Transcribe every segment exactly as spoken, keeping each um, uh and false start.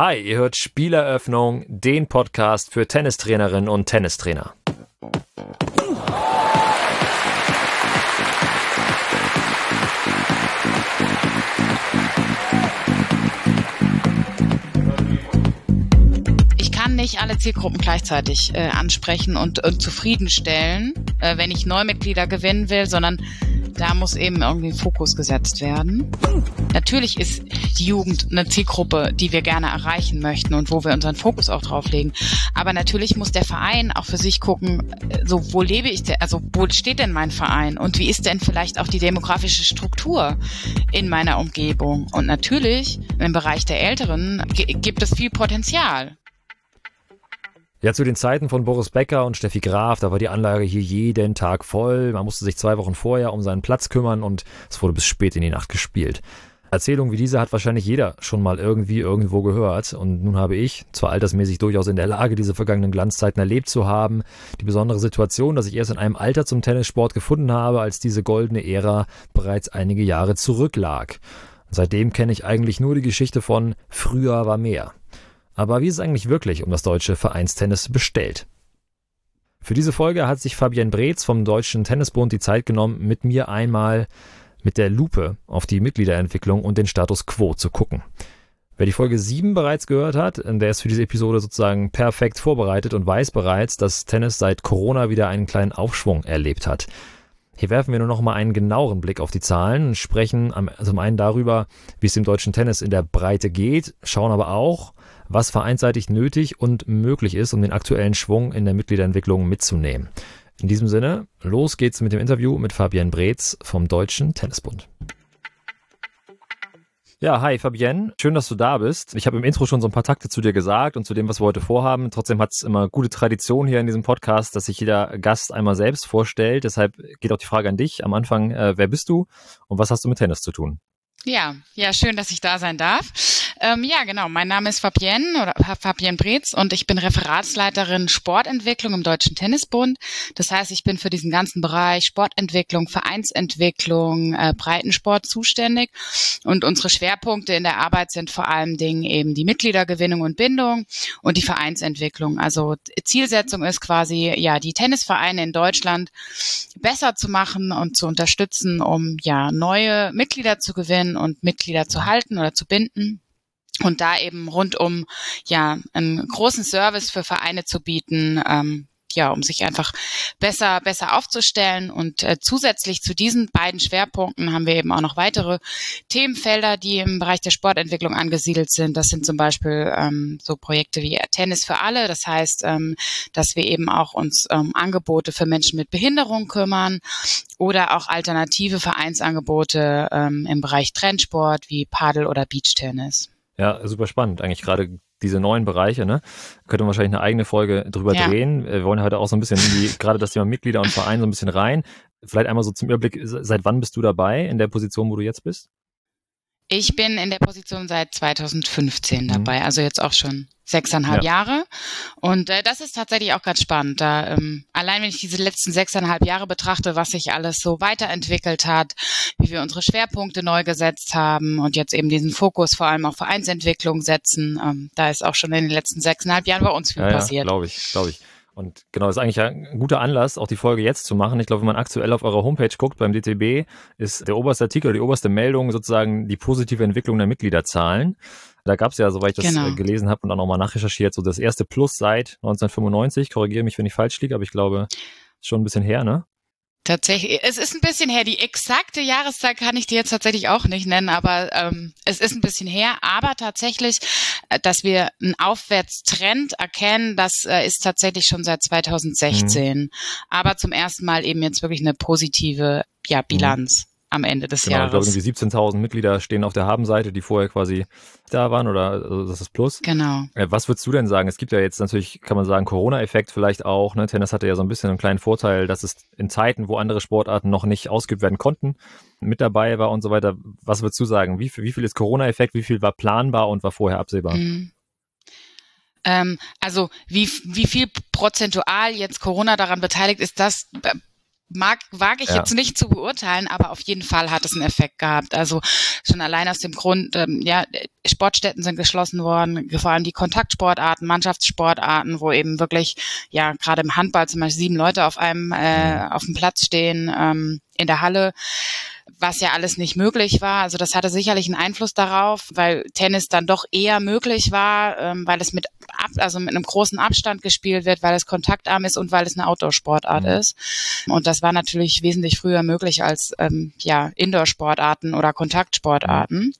Hi, ihr hört Spieleröffnung, den Podcast für Tennistrainerinnen und Tennistrainer. Ich kann nicht alle Zielgruppen gleichzeitig äh, ansprechen und, und zufriedenstellen, äh, wenn ich Neumitglieder gewinnen will, sondern da muss eben irgendwie ein Fokus gesetzt werden. Natürlich ist die Jugend eine Zielgruppe, die wir gerne erreichen möchten und wo wir unseren Fokus auch drauf legen. Aber natürlich muss der Verein auch für sich gucken, so wo lebe ich denn, also wo steht denn mein Verein und wie ist denn vielleicht auch die demografische Struktur in meiner Umgebung? Und natürlich im Bereich der Älteren g- gibt es viel Potenzial. Ja, zu den Zeiten von Boris Becker und Steffi Graf, da war die Anlage hier jeden Tag voll. Man musste sich zwei Wochen vorher um seinen Platz kümmern und es wurde bis spät in die Nacht gespielt. Erzählungen wie diese hat wahrscheinlich jeder schon mal irgendwie irgendwo gehört. Und nun habe ich, zwar altersmäßig durchaus in der Lage, diese vergangenen Glanzzeiten erlebt zu haben, die besondere Situation, dass ich erst in einem Alter zum Tennissport gefunden habe, als diese goldene Ära bereits einige Jahre zurücklag. Und seitdem kenne ich eigentlich nur die Geschichte von früher war mehr. Aber wie ist es eigentlich wirklich um das deutsche Vereinstennis bestellt? Für diese Folge hat sich Fabienne Breetz vom Deutschen Tennisbund die Zeit genommen, mit mir einmal mit der Lupe auf die Mitgliederentwicklung und den Status quo zu gucken. Wer die Folge sieben bereits gehört hat, der ist für diese Episode sozusagen perfekt vorbereitet und weiß bereits, dass Tennis seit Corona wieder einen kleinen Aufschwung erlebt hat. Hier werfen wir nur noch mal einen genaueren Blick auf die Zahlen und sprechen zum einen darüber, wie es dem deutschen Tennis in der Breite geht, schauen aber auch, was vereinsseitig nötig und möglich ist, um den aktuellen Schwung in der Mitgliederentwicklung mitzunehmen. In diesem Sinne, los geht's mit dem Interview mit Fabienne Breetz vom Deutschen Tennisbund. Ja, hi Fabienne, schön, dass du da bist. Ich habe im Intro schon so ein paar Takte zu dir gesagt und zu dem, was wir heute vorhaben. Trotzdem hat es immer gute Tradition hier in diesem Podcast, dass sich jeder Gast einmal selbst vorstellt. Deshalb geht auch die Frage an dich am Anfang, äh, wer bist du und was hast du mit Tennis zu tun? Ja, ja, schön, dass ich da sein darf. Ähm, ja, genau, mein Name ist Fabienne oder Fabienne Breetz und ich bin Referatsleiterin Sportentwicklung im Deutschen Tennisbund. Das heißt, ich bin für diesen ganzen Bereich Sportentwicklung, Vereinsentwicklung, äh, Breitensport zuständig und unsere Schwerpunkte in der Arbeit sind vor allen Dingen eben die Mitgliedergewinnung und Bindung und die Vereinsentwicklung. Also Zielsetzung ist quasi, ja, die Tennisvereine in Deutschland besser zu machen und zu unterstützen, um ja neue Mitglieder zu gewinnen und Mitglieder zu halten oder zu binden und da eben rundum ja einen großen Service für Vereine zu bieten, ähm, ja, um sich einfach besser besser aufzustellen und äh, zusätzlich zu diesen beiden Schwerpunkten haben wir eben auch noch weitere Themenfelder, die im Bereich der Sportentwicklung angesiedelt sind. Das sind zum Beispiel ähm, so Projekte wie Tennis für alle. Das heißt, ähm, dass wir eben auch uns um Angebote für Menschen mit Behinderung kümmern oder auch alternative Vereinsangebote ähm, im Bereich Trendsport wie Padel oder Beachtennis. Ja, super spannend. Eigentlich gerade diese neuen Bereiche, ne? Könnte man wahrscheinlich eine eigene Folge drüber ja. drehen. Wir wollen heute auch so ein bisschen in die, gerade das Thema Mitglieder und Verein so ein bisschen rein. Vielleicht einmal so zum Überblick, seit wann bist du dabei in der Position, wo du jetzt bist? Ich bin in der Position seit zweitausendfünfzehn dabei, mhm. also jetzt auch schon sechseinhalb ja. Jahre. Und äh, das ist tatsächlich auch ganz spannend. Da, ähm, allein wenn ich diese letzten sechseinhalb Jahre betrachte, was sich alles so weiterentwickelt hat, wie wir unsere Schwerpunkte neu gesetzt haben und jetzt eben diesen Fokus vor allem auf Vereinsentwicklung setzen, ähm, da ist auch schon in den letzten sechseinhalb Jahren bei uns viel ja, passiert. Ja, glaube ich, glaube ich. Und genau, das ist eigentlich ein guter Anlass, auch die Folge jetzt zu machen. Ich glaube, wenn man aktuell auf eurer Homepage guckt beim D T B, ist der oberste Artikel oder die oberste Meldung sozusagen die positive Entwicklung der Mitgliederzahlen. Da gab es ja, soweit ich das genau. gelesen habe und dann nochmal nachrecherchiert, so das erste Plus seit neunzehnhundertfünfundneunzig. Korrigiere mich, wenn ich falsch liege, aber ich glaube, ist schon ein bisschen her, ne? Tatsächlich, es ist ein bisschen her. Die exakte Jahreszahl kann ich dir jetzt tatsächlich auch nicht nennen, aber ähm, es ist ein bisschen her. Aber tatsächlich, dass wir einen Aufwärtstrend erkennen, das äh, ist tatsächlich schon seit zweitausendsechzehn. Mhm. Aber zum ersten Mal eben jetzt wirklich eine positive ja, Bilanz. Mhm. am Ende des genau, Jahres. Ich glaube, irgendwie siebzehntausend Mitglieder stehen auf der Habenseite, die vorher quasi da waren, oder also das ist Plus. Genau. Was würdest du denn sagen? Es gibt ja jetzt natürlich, kann man sagen, Corona-Effekt vielleicht auch. Ne? Tennis hatte ja so ein bisschen einen kleinen Vorteil, dass es in Zeiten, wo andere Sportarten noch nicht ausgeübt werden konnten, mit dabei war und so weiter. Was würdest du sagen? Wie viel, wie viel ist Corona-Effekt? Wie viel war planbar und war vorher absehbar? Mhm. Ähm, also wie, wie viel prozentual jetzt Corona daran beteiligt ist, das mag, wage ich Ja. jetzt nicht zu beurteilen, aber auf jeden Fall hat es einen Effekt gehabt. Also schon allein aus dem Grund, ähm, ja, Sportstätten sind geschlossen worden, vor allem die Kontaktsportarten, Mannschaftssportarten, wo eben wirklich, ja, gerade im Handball zum Beispiel sieben Leute auf einem, äh, auf dem Platz stehen, ähm, in der Halle, was ja alles nicht möglich war. Also das hatte sicherlich einen Einfluss darauf, weil Tennis dann doch eher möglich war, ähm, weil es mit ab, also mit einem großen Abstand gespielt wird, weil es kontaktarm ist und weil es eine Outdoor-Sportart Mhm. ist. Und das war natürlich wesentlich früher möglich als ähm, ja Indoor-Sportarten oder Kontaktsportarten.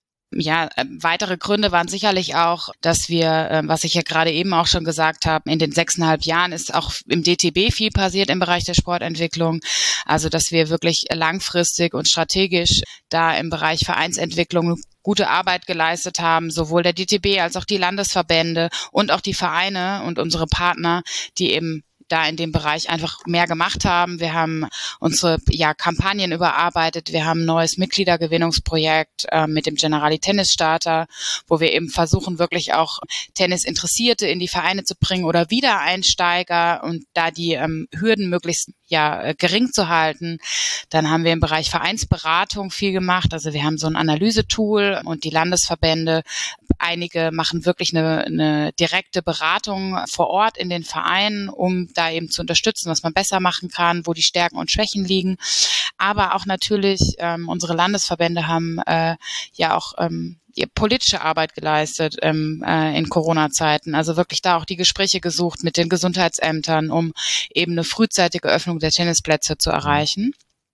Ja, äh, weitere Gründe waren sicherlich auch, dass wir, äh, was ich ja gerade eben auch schon gesagt habe, in den sechseinhalb Jahren ist auch im D T B viel passiert im Bereich der Sportentwicklung. Also, dass wir wirklich langfristig und strategisch da im Bereich Vereinsentwicklung gute Arbeit geleistet haben, sowohl der D T B als auch die Landesverbände und auch die Vereine und unsere Partner, die eben da in dem Bereich einfach mehr gemacht haben. Wir haben unsere ja, Kampagnen überarbeitet. Wir haben ein neues Mitgliedergewinnungsprojekt äh, mit dem Generali Tennis Starter, wo wir eben versuchen, wirklich auch Tennisinteressierte in die Vereine zu bringen oder Wiedereinsteiger und da die ähm, Hürden möglichst ja äh, gering zu halten. Dann haben wir im Bereich Vereinsberatung viel gemacht. Also wir haben so ein Analysetool und die Landesverbände, einige machen wirklich eine, eine direkte Beratung vor Ort in den Vereinen, um da eben zu unterstützen, was man besser machen kann, wo die Stärken und Schwächen liegen. Aber auch natürlich ähm, unsere Landesverbände haben äh, ja auch ähm, politische Arbeit geleistet ähm, äh, in Corona-Zeiten. Also wirklich da auch die Gespräche gesucht mit den Gesundheitsämtern, um eben eine frühzeitige Öffnung der Tennisplätze zu erreichen.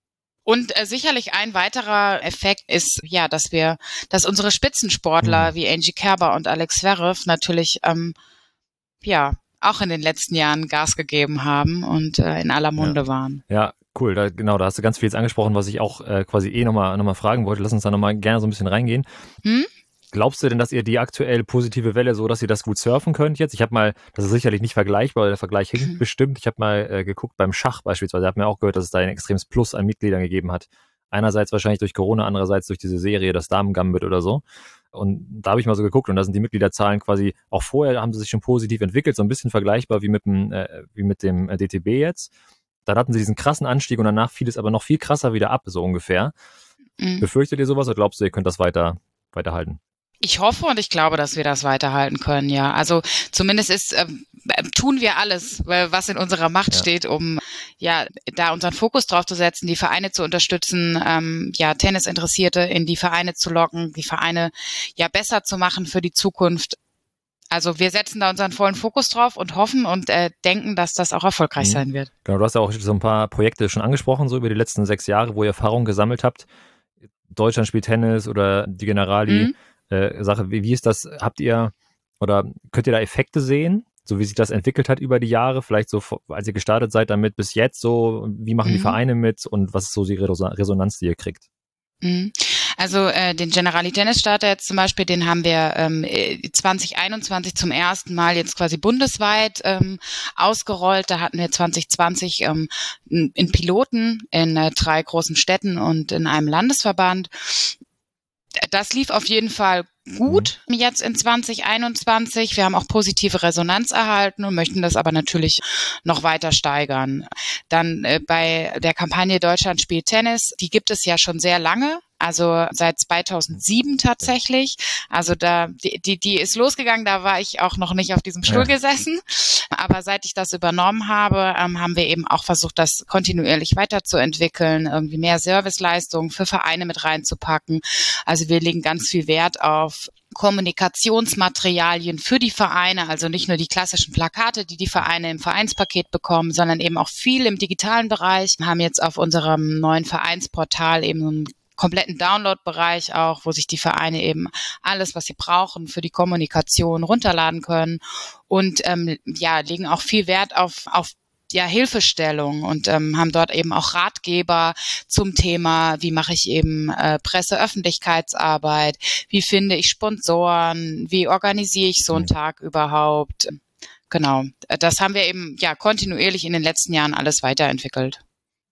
Und äh, sicherlich ein weiterer Effekt ist, ja, dass wir, dass unsere Spitzensportler Mhm. wie Angie Kerber und Alex Zverev natürlich, ähm, ja, auch in den letzten Jahren Gas gegeben haben und äh, in aller Munde Ja. waren. Ja, cool. Da, genau, da hast du ganz viel jetzt angesprochen, was ich auch äh, quasi eh nochmal noch mal fragen wollte. Lass uns da nochmal gerne so ein bisschen reingehen. Hm? Glaubst du denn, dass ihr die aktuell positive Welle so, dass ihr das gut surfen könnt jetzt? Ich habe mal, das ist sicherlich nicht vergleichbar, weil der Vergleich hinkt Mhm. bestimmt. Ich habe mal äh, geguckt beim Schach beispielsweise. Da hat mir auch gehört, dass es da ein extremes Plus an Mitgliedern gegeben hat. Einerseits wahrscheinlich durch Corona, andererseits durch diese Serie, das Damen-Gambit oder so. Und da habe ich mal so geguckt und da sind die Mitgliederzahlen quasi, auch vorher haben sie sich schon positiv entwickelt, so ein bisschen vergleichbar wie mit dem, äh, wie mit dem äh, D T B jetzt. Dann hatten sie diesen krassen Anstieg und danach fiel es aber noch viel krasser wieder ab, so ungefähr. Mhm. Befürchtet ihr sowas oder glaubst du, ihr könnt das weiter weiterhalten? Ich hoffe und ich glaube, dass wir das weiterhalten können, ja. Also zumindest ist, ähm, tun wir alles, was in unserer Macht Ja. steht, um ja da unseren Fokus drauf zu setzen, die Vereine zu unterstützen, ähm, ja Tennisinteressierte in die Vereine zu locken, die Vereine ja besser zu machen für die Zukunft. Also wir setzen da unseren vollen Fokus drauf und hoffen und äh, denken, dass das auch erfolgreich Mhm. sein wird. Genau, du hast ja auch so ein paar Projekte schon angesprochen, so über die letzten sechs Jahre, wo ihr Erfahrung gesammelt habt. Deutschland spielt Tennis oder die Generali. Mhm. Äh, Sache, wie, wie ist das? Habt ihr oder könnt ihr da Effekte sehen, so wie sich das entwickelt hat über die Jahre? Vielleicht so, als ihr gestartet seid damit bis jetzt, so wie machen die Mhm. Vereine mit und was ist so die Resonanz, die ihr kriegt? Mhm. Also äh, den Generali Tennis Starter jetzt zum Beispiel, den haben wir ähm, zwanzig einundzwanzig zum ersten Mal jetzt quasi bundesweit ähm, ausgerollt. Da hatten wir zwanzig zwanzig ähm, in Piloten in äh, drei großen Städten und in einem Landesverband. Das lief auf jeden Fall gut mhm. jetzt in zwanzig einundzwanzig. Wir haben auch positive Resonanz erhalten und möchten das aber natürlich noch weiter steigern. Dann äh, bei der Kampagne Deutschland spielt Tennis, die gibt es ja schon sehr lange. Also seit zweitausendsieben tatsächlich. Also da die, die die ist losgegangen, da war ich auch noch nicht auf diesem Stuhl ja. gesessen. Aber seit ich das übernommen habe, ähm, haben wir eben auch versucht, das kontinuierlich weiterzuentwickeln, irgendwie mehr Serviceleistungen für Vereine mit reinzupacken. Also wir legen ganz viel Wert auf Kommunikationsmaterialien für die Vereine, also nicht nur die klassischen Plakate, die die Vereine im Vereinspaket bekommen, sondern eben auch viel im digitalen Bereich. Wir haben jetzt auf unserem neuen Vereinsportal eben einen kompletten Download-Bereich auch, wo sich die Vereine eben alles, was sie brauchen für die Kommunikation runterladen können und ähm, ja, legen auch viel Wert auf auf ja, Hilfestellung und ähm, haben dort eben auch Ratgeber zum Thema, wie mache ich eben äh, Presse-Öffentlichkeitsarbeit, wie finde ich Sponsoren, wie organisiere ich so einen Tag überhaupt. Genau, das haben wir eben ja kontinuierlich in den letzten Jahren alles weiterentwickelt.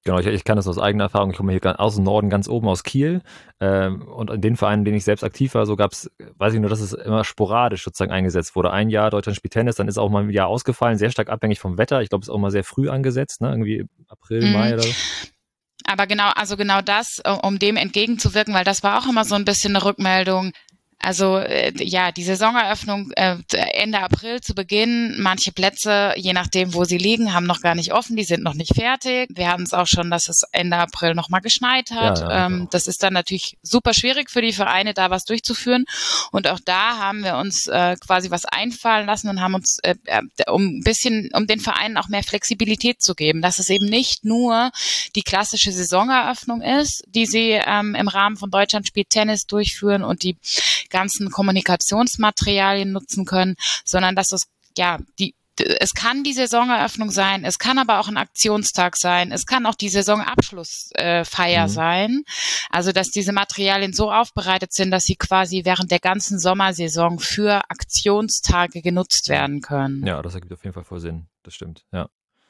Genau, ich, ich kann das aus eigener Erfahrung. Ich komme hier ganz, aus dem Norden, ganz oben aus Kiel. Ähm, und in den Vereinen, in denen ich selbst aktiv war, so gab es, weiß ich nur, dass es immer sporadisch sozusagen eingesetzt wurde. Ein Jahr Deutschland spielt Tennis, dann ist auch mal ein Jahr ausgefallen, sehr stark abhängig vom Wetter. Ich glaube, es ist auch mal sehr früh angesetzt, ne? Irgendwie April, Mai Mhm. oder so. Aber genau, also genau das, äh, um dem entgegenzuwirken, weil das war auch immer so ein bisschen eine Rückmeldung. Also äh, ja, die Saisoneröffnung äh, Ende April zu Beginn. Manche Plätze, je nachdem, wo sie liegen, haben noch gar nicht offen, die sind noch nicht fertig. Wir hatten es auch schon, dass es Ende April noch mal geschneit hat. Ja, ja, hatte Ähm, auch. das ist dann natürlich super schwierig für die Vereine, da was durchzuführen. Und auch da haben wir uns äh, quasi was einfallen lassen und haben uns, äh, äh, um ein bisschen, um den Vereinen auch mehr Flexibilität zu geben, dass es eben nicht nur die klassische Saisoneröffnung ist, die sie ähm, im Rahmen von Deutschland spielt Tennis durchführen und die ganzen Kommunikationsmaterialien nutzen können, sondern dass es, ja, die, es kann die Saisoneröffnung sein, es kann aber auch ein Aktionstag sein, es kann auch die Saisonabschlussfeier äh, Mhm. sein. Also, dass diese Materialien so aufbereitet sind, dass sie quasi während der ganzen Sommersaison für Aktionstage genutzt werden können. Ja, das ergibt auf jeden Fall voll Sinn. Das stimmt, ja.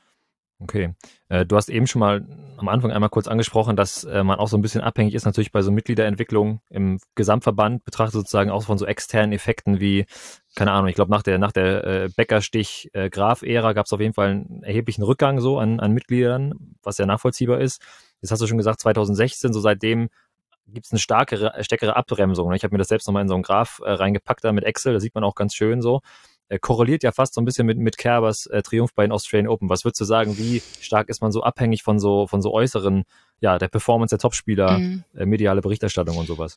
Okay. Äh, du hast eben schon mal am Anfang einmal kurz angesprochen, dass äh, man auch so ein bisschen abhängig ist natürlich bei so Mitgliederentwicklung im Gesamtverband, betrachtet sozusagen auch von so externen Effekten wie, keine Ahnung, ich glaube nach der nach der äh, Beckerstich-Graf-Ära gab es auf jeden Fall einen erheblichen Rückgang so an, an Mitgliedern, was ja nachvollziehbar ist. Jetzt hast du schon gesagt, zwanzig sechzehn, so seitdem gibt es eine starkere, stärkere Abbremsung. Ne? Ich habe mir das selbst nochmal in so einen Graph äh, reingepackt da mit Excel, da sieht man auch ganz schön so. Äh, korreliert ja fast so ein bisschen mit, mit Kerbers äh, Triumph bei den Australian Open. Was würdest du sagen, wie stark ist man so abhängig von so, von so äußeren, ja, der Performance der Topspieler, Mhm. äh, mediale Berichterstattung und sowas?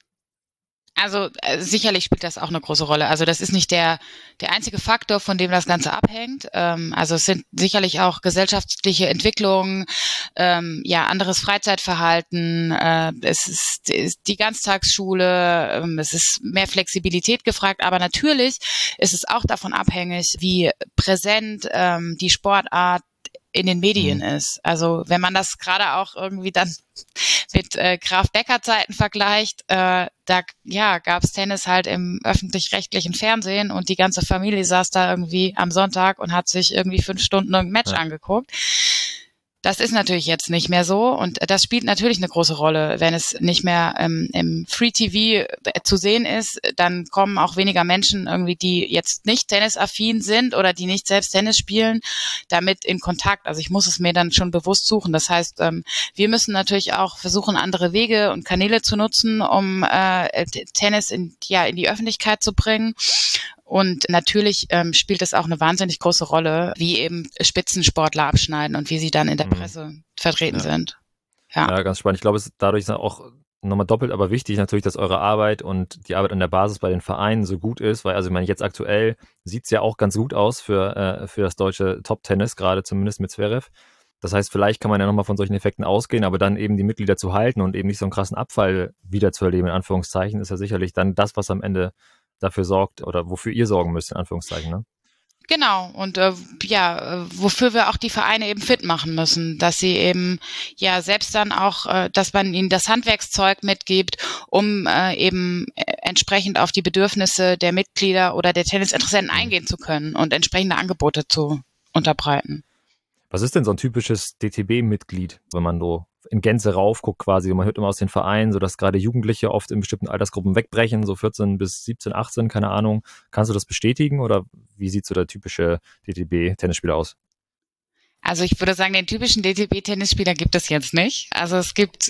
Also äh, sicherlich spielt das auch eine große Rolle. Also das ist nicht der der einzige Faktor, von dem das Ganze abhängt. Ähm, also es sind sicherlich auch gesellschaftliche Entwicklungen, ähm, ja anderes Freizeitverhalten. Äh, es ist, ist die Ganztagsschule. Ähm, es ist mehr Flexibilität gefragt. Aber natürlich ist es auch davon abhängig, wie präsent ähm, die Sportart in den Medien Mhm. ist. Also wenn man das gerade auch irgendwie dann mit äh, Graf Becker Zeiten vergleicht, äh, da ja gab's Tennis halt im öffentlich-rechtlichen Fernsehen und die ganze Familie saß da irgendwie am Sonntag und hat sich irgendwie fünf Stunden ein Match Ja. angeguckt. Das ist natürlich jetzt nicht mehr so und das spielt natürlich eine große Rolle. Wenn es nicht mehr ähm, im Free-T V zu sehen ist, dann kommen auch weniger Menschen irgendwie, die jetzt nicht tennisaffin sind oder die nicht selbst Tennis spielen, damit in Kontakt. Also ich muss es mir dann schon bewusst suchen. Das heißt, ähm, wir müssen natürlich auch versuchen, andere Wege und Kanäle zu nutzen, um äh, Tennis in, ja, in die Öffentlichkeit zu bringen. Und natürlich ähm, spielt es auch eine wahnsinnig große Rolle, wie eben Spitzensportler abschneiden und wie sie dann in der Mhm. Presse vertreten Ja. sind. Ja. Ja, ganz spannend. Ich glaube, es ist dadurch auch nochmal doppelt aber wichtig natürlich, dass eure Arbeit und die Arbeit an der Basis bei den Vereinen so gut ist, weil also ich meine, jetzt aktuell sieht es ja auch ganz gut aus für, äh, für das deutsche Top-Tennis, gerade zumindest mit Zverev. Das heißt, vielleicht kann man ja nochmal von solchen Effekten ausgehen, aber dann eben die Mitglieder zu halten und eben nicht so einen krassen Abfall wieder zu erleben, in Anführungszeichen, ist ja sicherlich dann das, was am Ende dafür sorgt oder wofür ihr sorgen müsst, in Anführungszeichen, ne? Genau, und äh, ja, äh, wofür wir auch die Vereine eben fit machen müssen, dass sie eben ja selbst dann auch, äh, dass man ihnen das Handwerkszeug mitgibt, um äh, eben äh, entsprechend auf die Bedürfnisse der Mitglieder oder der Tennisinteressenten Mhm. eingehen zu können und entsprechende Angebote zu unterbreiten. Was ist denn so ein typisches D T B-Mitglied, wenn man so in Gänze raufguckt quasi? Man hört immer aus den Vereinen, so dass gerade Jugendliche oft in bestimmten Altersgruppen wegbrechen, so vierzehn bis siebzehn, achtzehn, keine Ahnung. Kannst du das bestätigen oder wie sieht so der typische D T B-Tennisspieler aus? Also ich würde sagen, den typischen D T B-Tennisspieler gibt es jetzt nicht. Also es gibt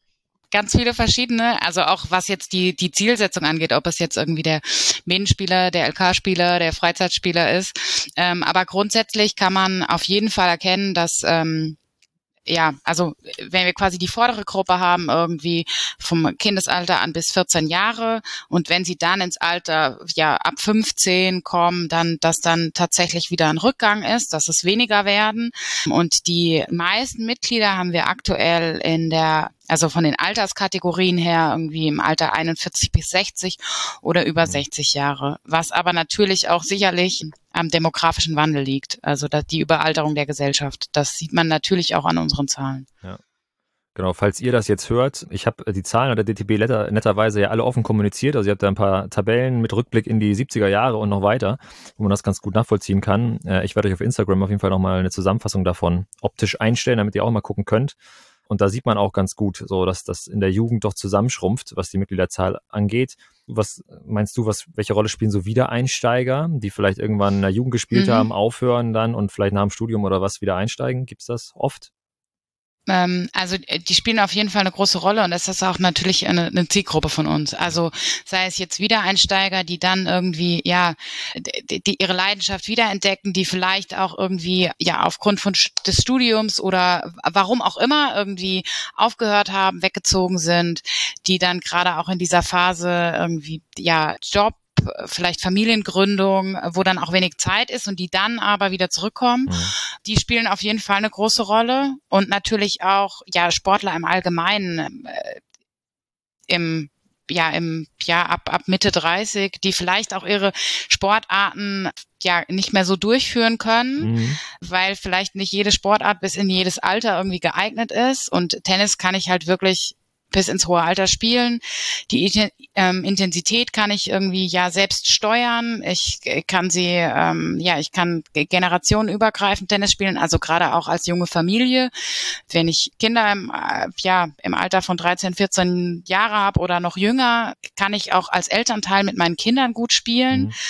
ganz viele verschiedene, also auch was jetzt die die Zielsetzung angeht, ob es jetzt irgendwie der Medenspieler, der L K-Spieler, der Freizeitspieler ist. Ähm, aber grundsätzlich kann man auf jeden Fall erkennen, dass ähm, ja, also wenn wir quasi die vordere Gruppe haben, irgendwie vom Kindesalter an bis vierzehn Jahre und wenn sie dann ins Alter ja ab fünfzehn kommen, dann dass dann tatsächlich wieder ein Rückgang ist, dass es weniger werden. Und die meisten Mitglieder haben wir aktuell in der, also von den Alterskategorien her irgendwie im Alter einundvierzig bis sechzig oder über Mhm. sechzig Jahre, was aber natürlich auch sicherlich am demografischen Wandel liegt, also die Überalterung der Gesellschaft. Das sieht man natürlich auch an unseren Zahlen. Ja. Genau, falls ihr das jetzt hört, ich habe die Zahlen der D T B netter, netterweise ja alle offen kommuniziert, also ihr habt da ein paar Tabellen mit Rückblick in die siebziger Jahre und noch weiter, wo man das ganz gut nachvollziehen kann. Ich werde euch auf Instagram auf jeden Fall nochmal eine Zusammenfassung davon optisch einstellen, damit ihr auch mal gucken könnt. Und da sieht man auch ganz gut, so dass das in der Jugend doch zusammenschrumpft, was die Mitgliederzahl angeht. Was meinst du, was, welche Rolle spielen so Wiedereinsteiger, die vielleicht irgendwann in der Jugend gespielt mhm. haben, aufhören dann und vielleicht nach dem Studium oder was wieder einsteigen? Gibt's das oft? Ähm, also die spielen auf jeden Fall eine große Rolle und das ist auch natürlich eine, eine Zielgruppe von uns. Also sei es jetzt Wiedereinsteiger, die dann irgendwie ja die, die ihre Leidenschaft wiederentdecken, die vielleicht auch irgendwie ja aufgrund von des Studiums oder warum auch immer irgendwie aufgehört haben, weggezogen sind, die dann gerade auch in dieser Phase irgendwie ja Job, vielleicht Familiengründung, wo dann auch wenig Zeit ist und die dann aber wieder zurückkommen. Mhm. Die spielen auf jeden Fall eine große Rolle und natürlich auch ja Sportler im Allgemeinen äh, im ja im ja ab ab Mitte dreißig, die vielleicht auch ihre Sportarten ja nicht mehr so durchführen können, mhm. weil vielleicht nicht jede Sportart bis in jedes Alter irgendwie geeignet ist und Tennis kann ich halt wirklich bis ins hohe Alter spielen. Die ähm, Intensität kann ich irgendwie ja selbst steuern. Ich kann sie, ähm, ja, ich kann generationenübergreifend Tennis spielen, also gerade auch als junge Familie. Wenn ich Kinder im, äh, ja, im Alter von dreizehn, vierzehn Jahre habe oder noch jünger, kann ich auch als Elternteil mit meinen Kindern gut spielen. Mhm.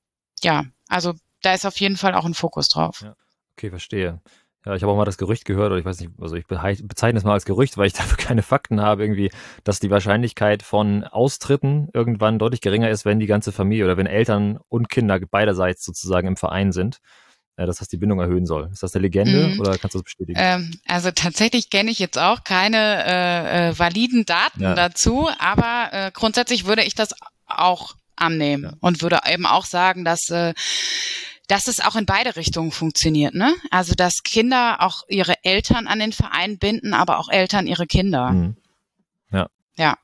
Ja, also da ist auf jeden Fall auch ein Fokus drauf. Ja. Okay, verstehe. Ja, ich habe auch mal das Gerücht gehört, oder ich weiß nicht, also ich bezeichne es mal als Gerücht, weil ich dafür keine Fakten habe, irgendwie, dass die Wahrscheinlichkeit von Austritten irgendwann deutlich geringer ist, wenn die ganze Familie oder wenn Eltern und Kinder beiderseits sozusagen im Verein sind, dass das die Bindung erhöhen soll. Ist das eine Legende mhm. oder kannst du das bestätigen? Ähm, also tatsächlich kenne ich jetzt auch keine äh, äh, validen Daten ja. dazu, aber äh, grundsätzlich würde ich das auch annehmen ja. und würde eben auch sagen, dass äh, dass es auch in beide Richtungen funktioniert, ne? Also, dass Kinder auch ihre Eltern an den Verein binden, aber auch Eltern ihre Kinder. Mhm. Ja. Ja.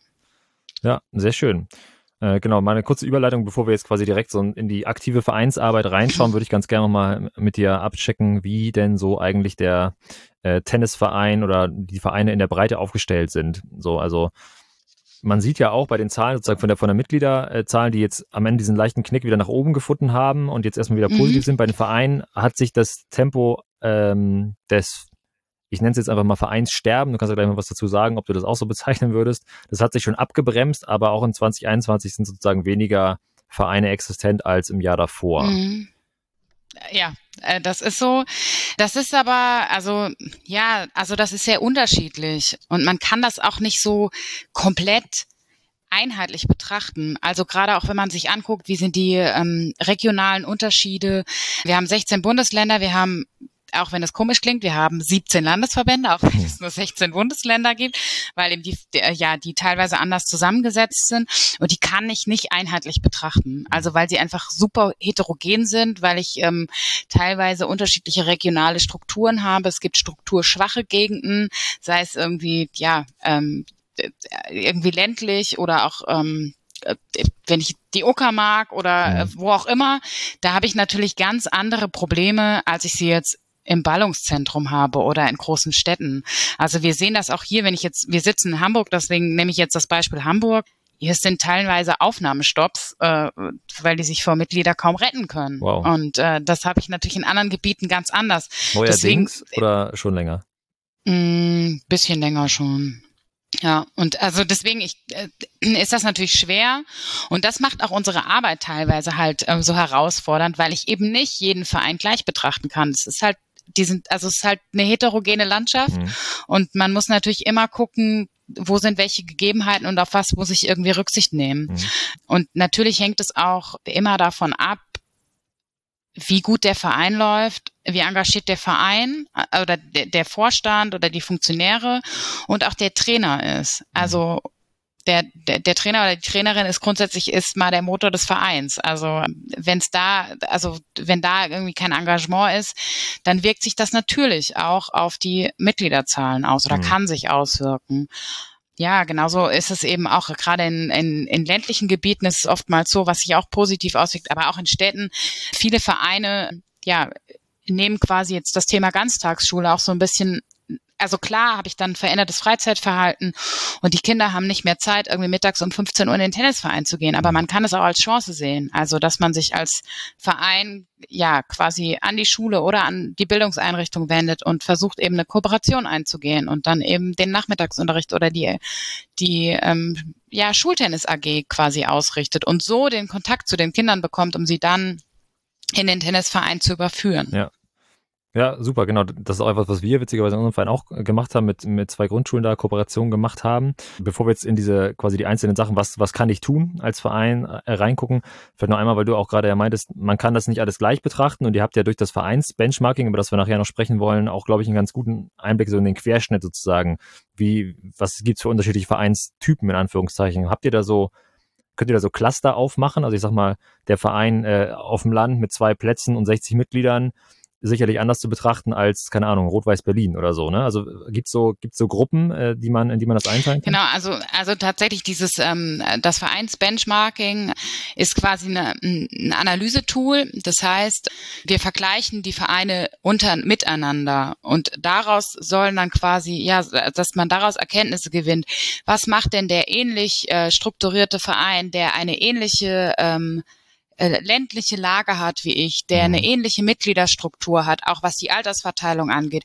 Ja, sehr schön. Äh, genau, mal eine kurze Überleitung, bevor wir jetzt quasi direkt so in die aktive Vereinsarbeit reinschauen, würde ich ganz gerne mal mit dir abchecken, wie denn so eigentlich der äh, Tennisverein oder die Vereine in der Breite aufgestellt sind. So, also man sieht ja auch bei den Zahlen sozusagen von der, von der Mitgliederzahlen, die jetzt am Ende diesen leichten Knick wieder nach oben gefunden haben und jetzt erstmal wieder positiv mhm. sind. Bei den Vereinen hat sich das Tempo ähm, des, ich nenne es jetzt einfach mal Vereinssterben, du kannst ja gleich mal was dazu sagen, ob du das auch so bezeichnen würdest, das hat sich schon abgebremst, aber auch in zwanzig einundzwanzig sind sozusagen weniger Vereine existent als im Jahr davor. Mhm. Ja, äh, das ist so. Das ist aber, also, ja, also das ist sehr unterschiedlich und man kann das auch nicht so komplett einheitlich betrachten. Also gerade auch wenn man sich anguckt, wie sind die ähm, regionalen Unterschiede. Wir haben sechzehn Bundesländer, wir haben, auch wenn es komisch klingt, wir haben siebzehn Landesverbände, auch wenn es nur sechzehn Bundesländer gibt, weil eben die, ja, die teilweise anders zusammengesetzt sind und die kann ich nicht einheitlich betrachten. Also weil sie einfach super heterogen sind, weil ich ähm, teilweise unterschiedliche regionale Strukturen habe. Es gibt strukturschwache Gegenden, sei es irgendwie, ja, ähm, irgendwie ländlich oder auch ähm, wenn ich die Uckermark oder äh, wo auch immer, da habe ich natürlich ganz andere Probleme, als ich sie jetzt im Ballungszentrum habe oder in großen Städten. Also wir sehen das auch hier, wenn ich jetzt, wir sitzen in Hamburg, deswegen nehme ich jetzt das Beispiel Hamburg. Hier sind teilweise Aufnahmestopps, äh, weil die sich vor Mitglieder kaum retten können. Wow. Und äh, das habe ich natürlich in anderen Gebieten ganz anders. Neuerdings oder schon länger? Mh, bisschen länger schon. Ja, und also deswegen ich, äh, ist das natürlich schwer und das macht auch unsere Arbeit teilweise halt äh, so herausfordernd, weil ich eben nicht jeden Verein gleich betrachten kann. Es ist halt, die sind, also es ist halt eine heterogene Landschaft mhm. und man muss natürlich immer gucken, wo sind welche Gegebenheiten und auf was muss ich irgendwie Rücksicht nehmen. Mhm. Und natürlich hängt es auch immer davon ab, wie gut der Verein läuft, wie engagiert der Verein oder der, der Vorstand oder die Funktionäre und auch der Trainer ist. Also der, der, der Trainer oder die Trainerin ist grundsätzlich ist mal der Motor des Vereins. Also wenn es da, also wenn da irgendwie kein Engagement ist, dann wirkt sich das natürlich auch auf die Mitgliederzahlen aus oder mhm. kann sich auswirken. Ja, genauso ist es eben auch, gerade in, in, in ländlichen Gebieten ist es oftmals so, was sich auch positiv auswirkt, aber auch in Städten. Viele Vereine, ja, nehmen quasi jetzt das Thema Ganztagsschule auch so ein bisschen also klar habe ich dann verändertes Freizeitverhalten und die Kinder haben nicht mehr Zeit, irgendwie mittags um fünfzehn Uhr in den Tennisverein zu gehen. Aber man kann es auch als Chance sehen. Also, dass man sich als Verein ja quasi an die Schule oder an die Bildungseinrichtung wendet und versucht eben eine Kooperation einzugehen und dann eben den Nachmittagsunterricht oder die, die ähm, ja Schultennis-A G quasi ausrichtet und so den Kontakt zu den Kindern bekommt, um sie dann in den Tennisverein zu überführen. Ja. Ja, super, genau. Das ist auch etwas, was wir witzigerweise in unserem Verein auch gemacht haben, mit, mit zwei Grundschulen da Kooperationen gemacht haben. Bevor wir jetzt in diese quasi die einzelnen Sachen, was, was kann ich tun als Verein, äh, reingucken, vielleicht noch einmal, weil du auch gerade ja meintest, man kann das nicht alles gleich betrachten und ihr habt ja durch das Vereins-Benchmarking, über das wir nachher noch sprechen wollen, auch, glaube ich, einen ganz guten Einblick so in den Querschnitt sozusagen. Wie, was gibt's für unterschiedliche Vereinstypen in Anführungszeichen? Habt ihr da so Könnt ihr da so Cluster aufmachen? Also ich sag mal, der Verein äh, auf dem Land mit zwei Plätzen und sechzig Mitgliedern, sicherlich anders zu betrachten als, keine Ahnung, Rot-Weiß Berlin oder so, ne? Also gibt's so gibt's so Gruppen, äh, die man in die man das einteilen kann? Genau, also also tatsächlich dieses ähm, das Vereinsbenchmarking ist quasi eine, ein Analysetool. Das heißt, wir vergleichen die Vereine unter miteinander und daraus sollen dann quasi ja, dass man daraus Erkenntnisse gewinnt. Was macht denn der ähnlich äh, strukturierte Verein, der eine ähnliche ähm, ländliche Lage hat wie ich, der eine ähnliche Mitgliederstruktur hat, auch was die Altersverteilung angeht.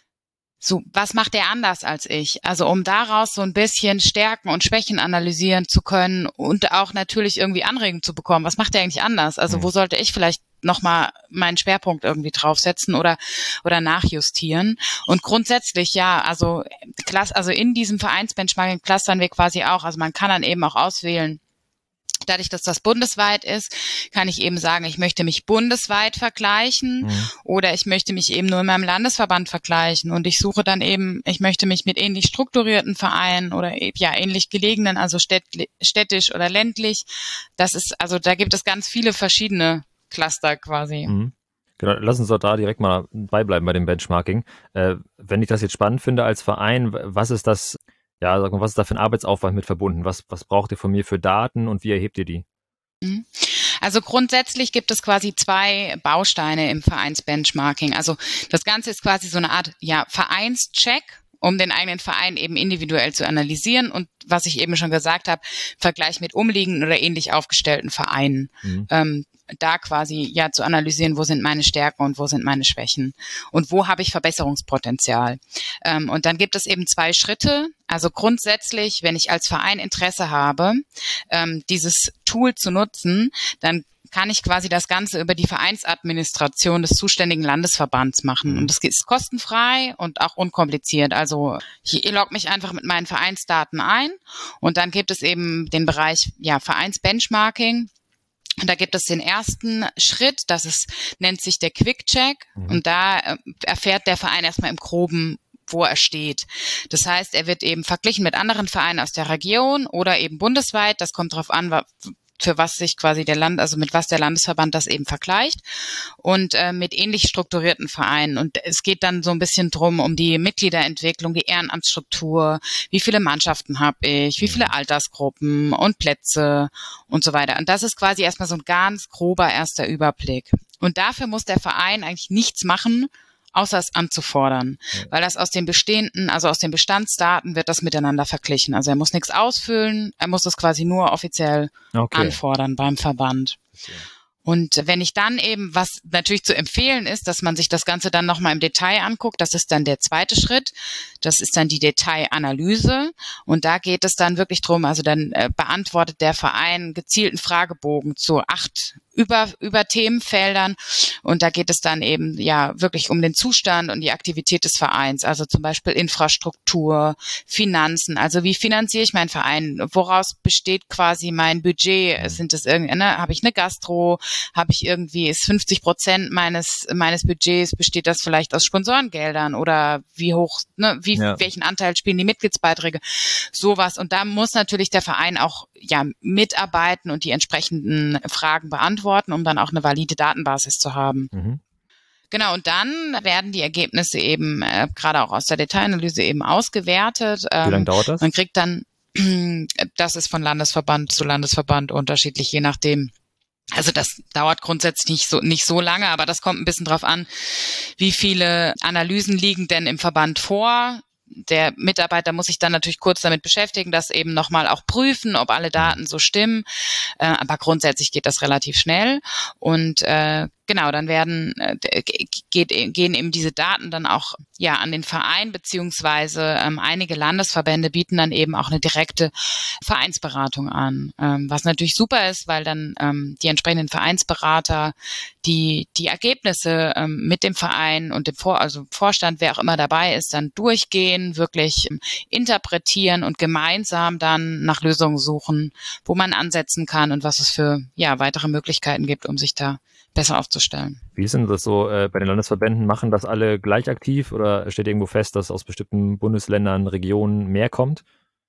So, was macht der anders als ich? Also um daraus so ein bisschen Stärken und Schwächen analysieren zu können und auch natürlich irgendwie Anregungen zu bekommen. Was macht der eigentlich anders? Also wo sollte ich vielleicht nochmal meinen Schwerpunkt irgendwie draufsetzen oder oder nachjustieren? Und grundsätzlich ja, also klass, also in diesem Vereinsbenchmarking clustern wir quasi auch. Also man kann dann eben auch auswählen. Dadurch, dass das bundesweit ist, kann ich eben sagen, ich möchte mich bundesweit vergleichen mhm. oder ich möchte mich eben nur in meinem Landesverband vergleichen und ich suche dann eben, ich möchte mich mit ähnlich strukturierten Vereinen oder ja ähnlich gelegenen, also städtisch oder ländlich. Das ist, also da gibt es ganz viele verschiedene Cluster quasi. Mhm. Genau, lass uns doch da direkt mal beibleiben bei dem Benchmarking. Äh, wenn ich das jetzt spannend finde als Verein, was ist das? Ja, sag mal, was ist da für ein Arbeitsaufwand mit verbunden? Was, was braucht ihr von mir für Daten und wie erhebt ihr die? Also grundsätzlich gibt es quasi zwei Bausteine im Vereinsbenchmarking. Also das Ganze ist quasi so eine Art ja, Vereinscheck, um den eigenen Verein eben individuell zu analysieren und was ich eben schon gesagt habe, Vergleich mit umliegenden oder ähnlich aufgestellten Vereinen. Mhm. Ähm, da quasi ja zu analysieren, wo sind meine Stärken und wo sind meine Schwächen und wo habe ich Verbesserungspotenzial. Ähm, und dann gibt es eben zwei Schritte. Also grundsätzlich, wenn ich als Verein Interesse habe, ähm, dieses Tool zu nutzen, dann kann ich quasi das Ganze über die Vereinsadministration des zuständigen Landesverbands machen. Und das ist kostenfrei und auch unkompliziert. Also ich logge mich einfach mit meinen Vereinsdaten ein und dann gibt es eben den Bereich ja Vereinsbenchmarking. Und da gibt es den ersten Schritt, das ist, nennt sich der Quick-Check. Mhm. Und da äh, erfährt der Verein erstmal im Groben, wo er steht. Das heißt, er wird eben verglichen mit anderen Vereinen aus der Region oder eben bundesweit. Das kommt darauf an, für was sich quasi der Land, also mit was der Landesverband das eben vergleicht und äh, mit ähnlich strukturierten Vereinen. Und es geht dann so ein bisschen drum um die Mitgliederentwicklung, die Ehrenamtsstruktur, wie viele Mannschaften habe ich, wie viele Altersgruppen und Plätze und so weiter. Und das ist quasi erstmal so ein ganz grober erster Überblick. Und dafür muss der Verein eigentlich nichts machen, außer es anzufordern, ja. Weil das aus den bestehenden, also aus den Bestandsdaten wird das miteinander verglichen. Also er muss nichts ausfüllen, er muss das quasi nur offiziell okay. anfordern beim Verband. Okay. Und wenn ich dann eben, was natürlich zu empfehlen ist, dass man sich das Ganze dann nochmal im Detail anguckt, das ist dann der zweite Schritt, das ist dann die Detailanalyse und da geht es dann wirklich drum, also dann äh, beantwortet der Verein gezielten Fragebogen zu acht über, über Themenfeldern und da geht es dann eben ja wirklich um den Zustand und die Aktivität des Vereins, also zum Beispiel Infrastruktur, Finanzen, also wie finanziere ich meinen Verein, woraus besteht quasi mein Budget, sind es irgendwie, ne, habe ich eine Gastro, habe ich irgendwie, ist fünfzig Prozent meines meines Budgets, besteht das vielleicht aus Sponsorengeldern oder wie hoch, ne, wie ja. welchen Anteil spielen die Mitgliedsbeiträge, sowas. Und da muss natürlich der Verein auch ja mitarbeiten und die entsprechenden Fragen beantworten, um dann auch eine valide Datenbasis zu haben. Mhm. Genau, und dann werden die Ergebnisse eben äh, gerade auch aus der Detailanalyse eben ausgewertet. Ähm, wie lange dauert das? Man kriegt dann, das ist von Landesverband zu Landesverband unterschiedlich, je nachdem, Also das dauert grundsätzlich nicht so, nicht so lange, aber das kommt ein bisschen drauf an, wie viele Analysen liegen denn im Verband vor. Der Mitarbeiter muss sich dann natürlich kurz damit beschäftigen, das eben nochmal auch prüfen, ob alle Daten so stimmen. Äh, aber grundsätzlich geht das relativ schnell. Und äh, genau, dann werden äh, geht, gehen eben diese Daten dann auch ja an den Verein, beziehungsweise ähm, einige Landesverbände bieten dann eben auch eine direkte Vereinsberatung an. Ähm, was natürlich super ist, weil dann ähm, die entsprechenden Vereinsberater die die Ergebnisse ähm, mit dem Verein und dem Vor also Vorstand, wer auch immer dabei ist, dann durchgehen, wirklich ähm, interpretieren und gemeinsam dann nach Lösungen suchen, wo man ansetzen kann und was es für ja weitere Möglichkeiten gibt, um sich da besser aufzustellen. Wie ist denn das so äh, bei den Landesverbänden? Machen das alle gleich aktiv oder steht irgendwo fest, dass aus bestimmten Bundesländern, Regionen mehr kommt?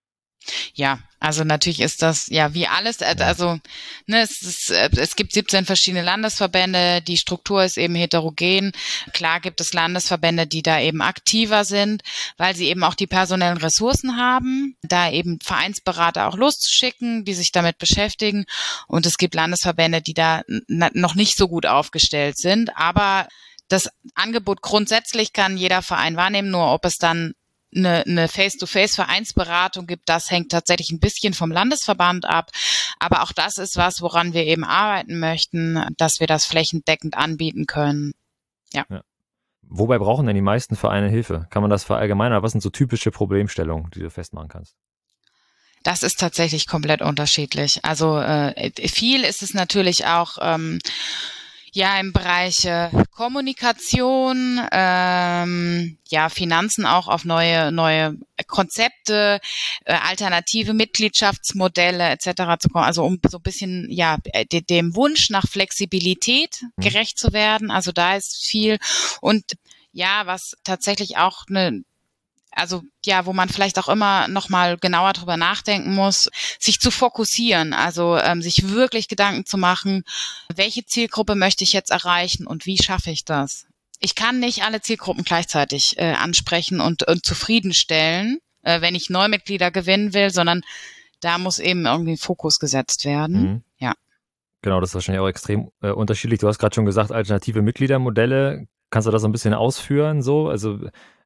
Ja, also natürlich ist das ja wie alles, also ne, es, ist, es gibt siebzehn verschiedene Landesverbände, die Struktur ist eben heterogen. Klar gibt es Landesverbände, die da eben aktiver sind, weil sie eben auch die personellen Ressourcen haben, da eben Vereinsberater auch loszuschicken, die sich damit beschäftigen. Und es gibt Landesverbände, die da noch nicht so gut aufgestellt sind. Aber das Angebot grundsätzlich kann jeder Verein wahrnehmen, nur ob es dann eine, eine Face-to-Face-Vereinsberatung gibt, das hängt tatsächlich ein bisschen vom Landesverband ab. Aber auch das ist was, woran wir eben arbeiten möchten, dass wir das flächendeckend anbieten können. Ja. Ja. Wobei brauchen denn die meisten Vereine Hilfe? Kann man das verallgemeinern? Was sind so typische Problemstellungen, die du festmachen kannst? Das ist tatsächlich komplett unterschiedlich. Also äh, viel ist es natürlich auch ähm, ja im Bereich äh, Kommunikation, ähm, ja Finanzen auch auf neue neue Konzepte, äh, alternative Mitgliedschaftsmodelle et cetera zu kommen. Also um so ein bisschen ja de, dem Wunsch nach Flexibilität mhm. gerecht zu werden. Also da ist viel und ja, was tatsächlich auch eine Also ja, wo man vielleicht auch immer noch mal genauer drüber nachdenken muss, sich zu fokussieren, also ähm, sich wirklich Gedanken zu machen, welche Zielgruppe möchte ich jetzt erreichen und wie schaffe ich das? Ich kann nicht alle Zielgruppen gleichzeitig äh, ansprechen und, und zufriedenstellen, äh, wenn ich Neumitglieder gewinnen will, sondern da muss eben irgendwie Fokus gesetzt werden. Mhm. Ja. Genau, das ist wahrscheinlich auch extrem äh, unterschiedlich. Du hast gerade schon gesagt, alternative Mitgliedermodelle. Kannst du das so ein bisschen ausführen? So, also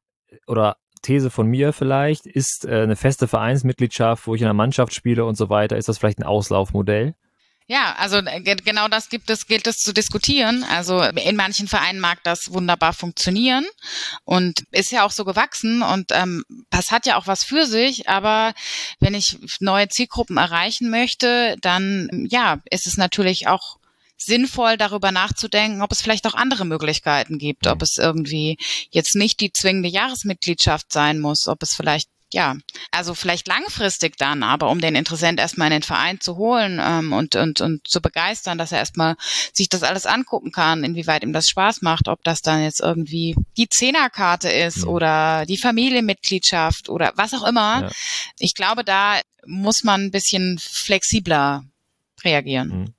oder These von mir vielleicht, ist äh, eine feste Vereinsmitgliedschaft, wo ich in einer Mannschaft spiele und so weiter, ist das vielleicht ein Auslaufmodell? Ja, also äh, genau das gibt es, gilt es zu diskutieren. Also in manchen Vereinen mag das wunderbar funktionieren und ist ja auch so gewachsen und ähm, das hat ja auch was für sich, aber wenn ich neue Zielgruppen erreichen möchte, dann ja, ist es natürlich auch sinnvoll, darüber nachzudenken, ob es vielleicht auch andere Möglichkeiten gibt, ob es irgendwie jetzt nicht die zwingende Jahresmitgliedschaft sein muss, ob es vielleicht, ja, also vielleicht langfristig dann, aber um den Interessent erstmal in den Verein zu holen ähm, und, und, und zu begeistern, dass er erstmal sich das alles angucken kann, inwieweit ihm das Spaß macht, ob das dann jetzt irgendwie die Zehnerkarte ist mhm. oder die Familienmitgliedschaft oder was auch immer. Ja. Ich glaube, da muss man ein bisschen flexibler reagieren. Mhm.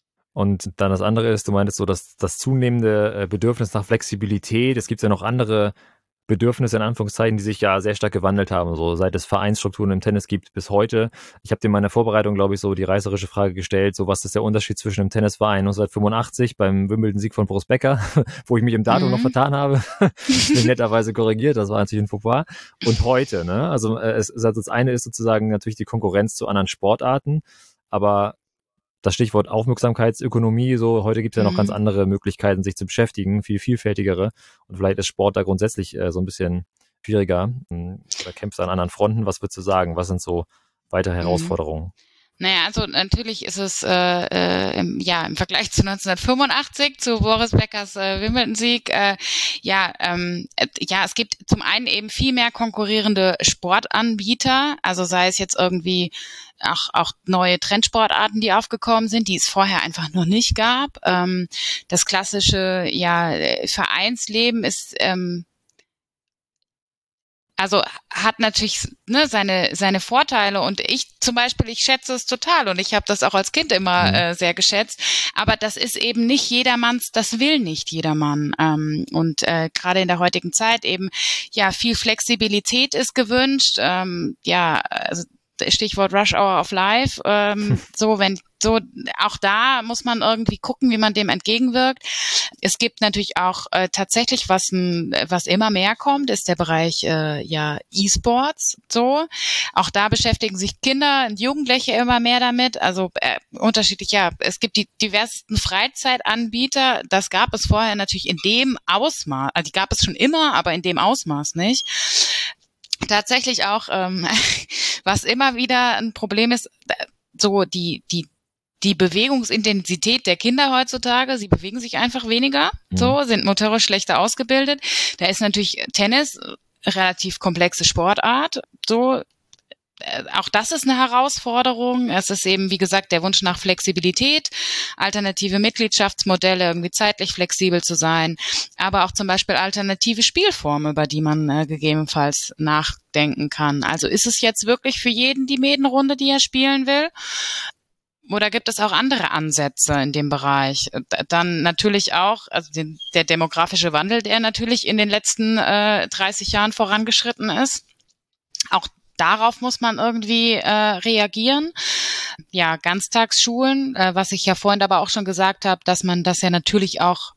Und dann das andere ist, du meintest so, dass das zunehmende Bedürfnis nach Flexibilität, es gibt ja noch andere Bedürfnisse in Anführungszeichen, die sich ja sehr stark gewandelt haben, so seit es Vereinsstrukturen im Tennis gibt bis heute. Ich habe dir in meiner Vorbereitung, glaube ich, so die reißerische Frage gestellt, so was ist der Unterschied zwischen dem Tennisverein neunzehnhundertfünfundachtzig beim Wimbledon-Sieg von Boris Becker, wo ich mich im Datum mhm. noch vertan habe, bin netterweise korrigiert, das war natürlich ein Fauxpas, und heute, ne? Also, es, also das eine ist sozusagen natürlich die Konkurrenz zu anderen Sportarten, aber das Stichwort Aufmerksamkeitsökonomie, so heute gibt es ja noch mhm. ganz andere Möglichkeiten, sich zu beschäftigen, viel vielfältigere. Und vielleicht ist Sport da grundsätzlich äh, so ein bisschen schwieriger. Da kämpfst du an anderen Fronten. Was würdest du sagen? Was sind so weitere Herausforderungen? Mhm. Naja, also natürlich ist es äh, äh, im, ja im Vergleich zu neunzehnhundertfünfundachtzig, zu Boris Beckers äh, Wimbledon-Sieg, äh, ja, ähm, äh, ja, es gibt zum einen eben viel mehr konkurrierende Sportanbieter, also sei es jetzt irgendwie auch, auch neue Trendsportarten, die aufgekommen sind, die es vorher einfach noch nicht gab. Ähm, das klassische ja Vereinsleben ist ähm, Also hat natürlich ne, seine seine Vorteile und ich zum Beispiel, ich schätze es total und ich habe das auch als Kind immer mhm. äh, sehr geschätzt, aber das ist eben nicht jedermanns, das will nicht jedermann ähm, und äh, gerade in der heutigen Zeit eben, ja, viel Flexibilität ist gewünscht, ähm, ja, also Stichwort Rush Hour of Life, ähm, so wenn so, auch da muss man irgendwie gucken, wie man dem entgegenwirkt. Es gibt natürlich auch äh, tatsächlich, was ein, was immer mehr kommt, ist der Bereich äh, ja E-Sports. So, auch da beschäftigen sich Kinder und Jugendliche immer mehr damit. Also äh, unterschiedlich, ja, es gibt die diversesten Freizeitanbieter. Das gab es vorher natürlich in dem Ausmaß, also die gab es schon immer, aber in dem Ausmaß nicht. Tatsächlich auch, ähm, was immer wieder ein Problem ist, so die die die Bewegungsintensität der Kinder heutzutage, sie bewegen sich einfach weniger, mhm. so, sind motorisch schlechter ausgebildet. Da ist natürlich Tennis relativ komplexe Sportart, so. Auch das ist eine Herausforderung. Es ist eben, wie gesagt, der Wunsch nach Flexibilität, alternative Mitgliedschaftsmodelle, irgendwie zeitlich flexibel zu sein, aber auch zum Beispiel alternative Spielformen, über die man äh, gegebenenfalls nachdenken kann. Also ist es jetzt wirklich für jeden die Medenrunde, die er spielen will? Oder gibt es auch andere Ansätze in dem Bereich? Dann natürlich auch, also den, der demografische Wandel, der natürlich in den letzten äh, dreißig Jahren vorangeschritten ist. Auch darauf muss man irgendwie äh, reagieren. Ja, Ganztagsschulen, äh, was ich ja vorhin aber auch schon gesagt habe, dass man das ja natürlich auch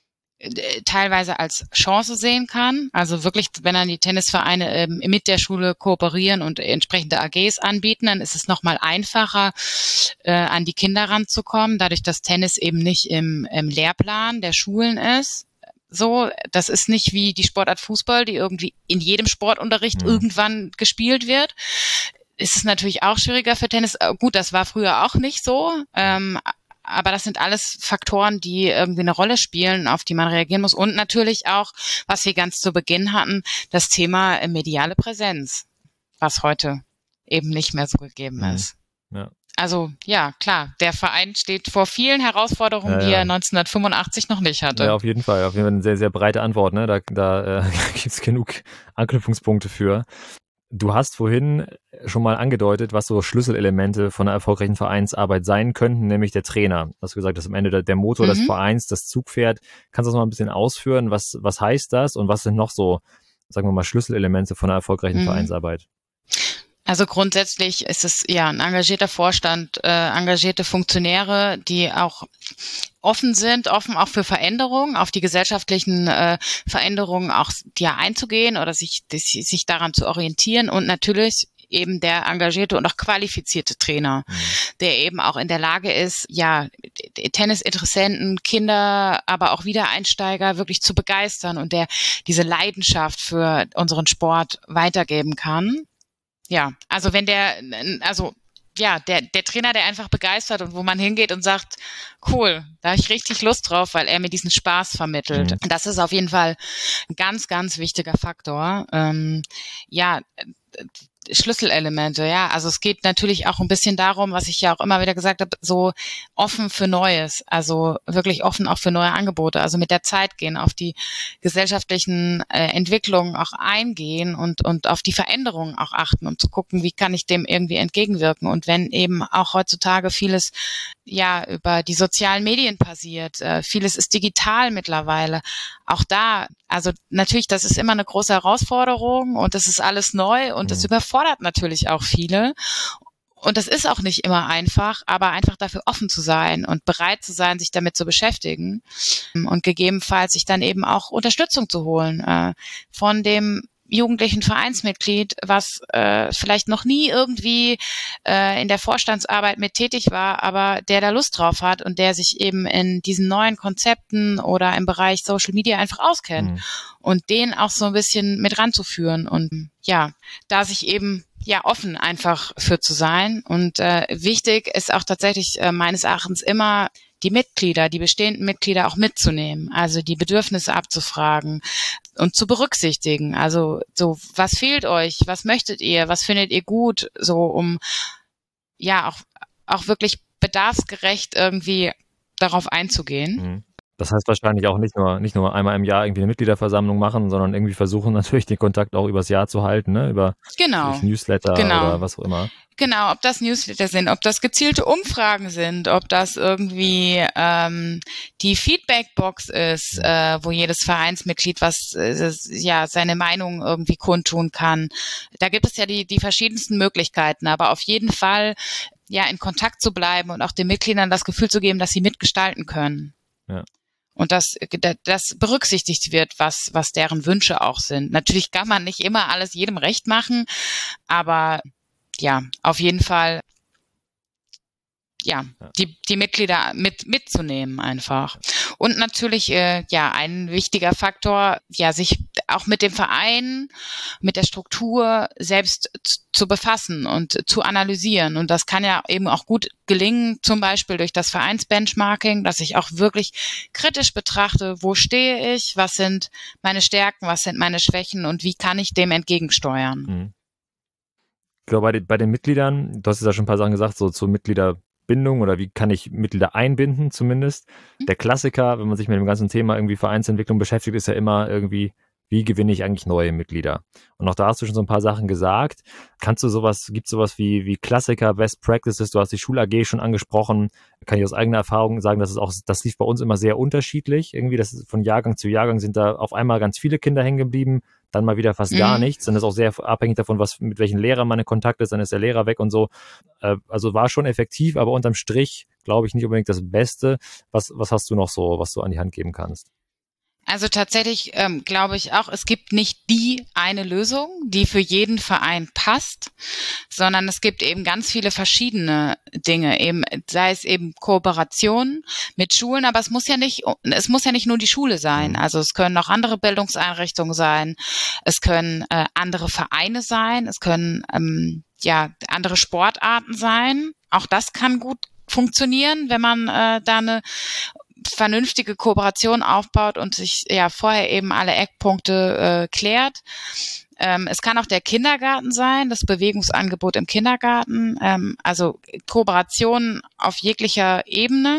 teilweise als Chance sehen kann. Also wirklich, wenn dann die Tennisvereine ähm, mit der Schule kooperieren und entsprechende A Gs anbieten, dann ist es nochmal einfacher, äh, an die Kinder ranzukommen, dadurch, dass Tennis eben nicht im, im Lehrplan der Schulen ist. So, das ist nicht wie die Sportart Fußball, die irgendwie in jedem Sportunterricht mhm. irgendwann gespielt wird. Ist es natürlich auch schwieriger für Tennis. Gut, das war früher auch nicht so. Ähm, Aber das sind alles Faktoren, die irgendwie eine Rolle spielen, auf die man reagieren muss. Und natürlich auch, was wir ganz zu Beginn hatten, das Thema mediale Präsenz, was heute eben nicht mehr so gegeben mhm. ist. Ja. Also ja, klar, der Verein steht vor vielen Herausforderungen, ja, ja. die er neunzehnhundertfünfundachtzig noch nicht hatte. Ja, auf jeden Fall. Auf jeden Fall eine sehr, sehr breite Antwort. Ne? Da, da äh, gibt es genug Anknüpfungspunkte für. Du hast vorhin schon mal angedeutet, was so Schlüsselelemente von einer erfolgreichen Vereinsarbeit sein könnten, nämlich der Trainer. Du hast gesagt, das ist am Ende der, der Motor mhm. des Vereins, das Zugpferd. Kannst du das mal ein bisschen ausführen? Was, was heißt das und was sind noch so, sagen wir mal, Schlüsselelemente von einer erfolgreichen mhm. Vereinsarbeit? Also grundsätzlich ist es ja ein engagierter Vorstand, äh, engagierte Funktionäre, die auch offen sind, offen auch für Veränderungen, auf die gesellschaftlichen äh, Veränderungen auch ja einzugehen oder sich sich daran zu orientieren und natürlich eben der engagierte und auch qualifizierte Trainer, mhm. der eben auch in der Lage ist, ja, Tennisinteressenten, Kinder, aber auch Wiedereinsteiger wirklich zu begeistern und der diese Leidenschaft für unseren Sport weitergeben kann. Ja, also wenn der, also ja, der der Trainer, der einfach begeistert und wo man hingeht und sagt, cool, da habe ich richtig Lust drauf, weil er mir diesen Spaß vermittelt. Mhm. Das ist auf jeden Fall ein ganz, ganz wichtiger Faktor. Ähm, ja, Schlüsselelemente, ja. Also es geht natürlich auch ein bisschen darum, was ich ja auch immer wieder gesagt habe, so offen für Neues, also wirklich offen auch für neue Angebote, also mit der Zeit gehen, auf die gesellschaftlichen äh, Entwicklungen auch eingehen und und auf die Veränderungen auch achten und zu gucken, wie kann ich dem irgendwie entgegenwirken. Und wenn eben auch heutzutage vieles ja über die sozialen Medien passiert, äh, vieles ist digital mittlerweile, auch da, also natürlich, das ist immer eine große Herausforderung und das ist alles neu und das mhm. überfordert natürlich auch viele. Und das ist auch nicht immer einfach, aber einfach dafür offen zu sein und bereit zu sein, sich damit zu beschäftigen und gegebenenfalls sich dann eben auch Unterstützung zu holen äh, von dem jugendlichen Vereinsmitglied, was äh, vielleicht noch nie irgendwie äh, in der Vorstandsarbeit mit tätig war, aber der da Lust drauf hat und der sich eben in diesen neuen Konzepten oder im Bereich Social Media einfach auskennt mhm. und den auch so ein bisschen mit ranzuführen und ja, da sich eben ja offen einfach für zu sein. Und äh, wichtig ist auch tatsächlich äh, meines Erachtens immer die Mitglieder, die bestehenden Mitglieder auch mitzunehmen, also die Bedürfnisse abzufragen und zu berücksichtigen. Also so, was fehlt euch? Was möchtet ihr? Was findet ihr gut? So, um ja auch auch wirklich bedarfsgerecht irgendwie darauf einzugehen. Mhm. Das heißt wahrscheinlich auch nicht nur nicht nur einmal im Jahr irgendwie eine Mitgliederversammlung machen, sondern irgendwie versuchen natürlich den Kontakt auch übers Jahr zu halten, ne? Über genau. Newsletter genau. oder was auch immer. Genau, ob das Newsletter sind, ob das gezielte Umfragen sind, ob das irgendwie ähm, die Feedbackbox ist, äh, wo jedes Vereinsmitglied was äh, ja seine Meinung irgendwie kundtun kann. Da gibt es ja die die verschiedensten Möglichkeiten, aber auf jeden Fall ja, in Kontakt zu bleiben und auch den Mitgliedern das Gefühl zu geben, dass sie mitgestalten können. Ja. Und dass das berücksichtigt wird, was, was deren Wünsche auch sind. Natürlich kann man nicht immer alles jedem recht machen, aber ja, auf jeden Fall, ja, ja. die, die Mitglieder mit, mitzunehmen einfach. Und natürlich, äh, ja, ein wichtiger Faktor, ja, sich auch mit dem Verein, mit der Struktur selbst zu, zu befassen und zu analysieren. Und das kann ja eben auch gut gelingen, zum Beispiel durch das Vereinsbenchmarking, dass ich auch wirklich kritisch betrachte, wo stehe ich, was sind meine Stärken, was sind meine Schwächen und wie kann ich dem entgegensteuern. Mhm. Ich glaube, bei den, bei den Mitgliedern, du hast ja schon ein paar Sachen gesagt, so zur Mitgliederbindung oder wie kann ich Mitglieder einbinden zumindest. Der Klassiker, wenn man sich mit dem ganzen Thema irgendwie Vereinsentwicklung beschäftigt, ist ja immer irgendwie, wie gewinne ich eigentlich neue Mitglieder? Und auch da hast du schon so ein paar Sachen gesagt. Kannst du sowas, gibt es sowas wie, wie Klassiker, Best Practices? Du hast die Schul-A G schon angesprochen. Kann ich aus eigener Erfahrung sagen, dass es auch, das lief bei uns immer sehr unterschiedlich. Irgendwie, das ist von Jahrgang zu Jahrgang sind da auf einmal ganz viele Kinder hängen geblieben, dann mal wieder fast mhm. gar nichts. Und das ist auch sehr abhängig davon, was, mit welchen Lehrern man in Kontakt ist, dann ist der Lehrer weg und so. Also war schon effektiv, aber unterm Strich, glaube ich, nicht unbedingt das Beste. Was, was hast du noch so, was du an die Hand geben kannst? Also tatsächlich ähm, glaube ich auch, es gibt nicht die eine Lösung, die für jeden Verein passt, sondern es gibt eben ganz viele verschiedene Dinge, eben sei es eben Kooperation mit Schulen, aber es muss ja nicht, es muss ja nicht nur die Schule sein. Also es können auch andere Bildungseinrichtungen sein, es können äh, andere Vereine sein, es können ähm, ja andere Sportarten sein. Auch das kann gut funktionieren, wenn man äh, da eine vernünftige Kooperation aufbaut und sich ja vorher eben alle Eckpunkte äh, klärt. Ähm, es kann auch der Kindergarten sein, das Bewegungsangebot im Kindergarten, ähm, also Kooperation auf jeglicher Ebene.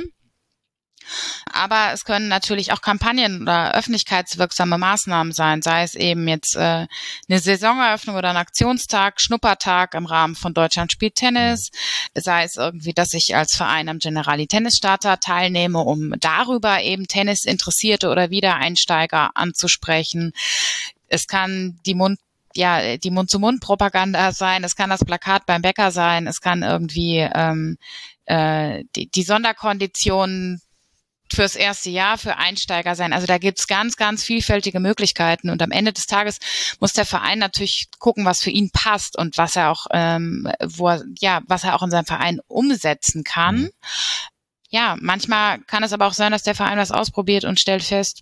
Aber es können natürlich auch Kampagnen oder öffentlichkeitswirksame Maßnahmen sein, sei es eben jetzt äh, eine Saisoneröffnung oder ein Aktionstag, Schnuppertag im Rahmen von Deutschland spielt Tennis, sei es irgendwie, dass ich als Verein am Generali Tennisstarter teilnehme, um darüber eben Tennisinteressierte oder Wiedereinsteiger anzusprechen. Es kann die Mund ja, die Mund-zu-Mund-Propaganda sein, es kann das Plakat beim Bäcker sein, es kann irgendwie ähm, äh, die, die Sonderkonditionen fürs erste Jahr für Einsteiger sein. Also da gibt's ganz, ganz vielfältige Möglichkeiten und am Ende des Tages muss der Verein natürlich gucken, was für ihn passt und was er auch, ähm, wo er, ja, was er auch in seinem Verein umsetzen kann. Mhm. Ja, manchmal kann es aber auch sein, dass der Verein was ausprobiert und stellt fest,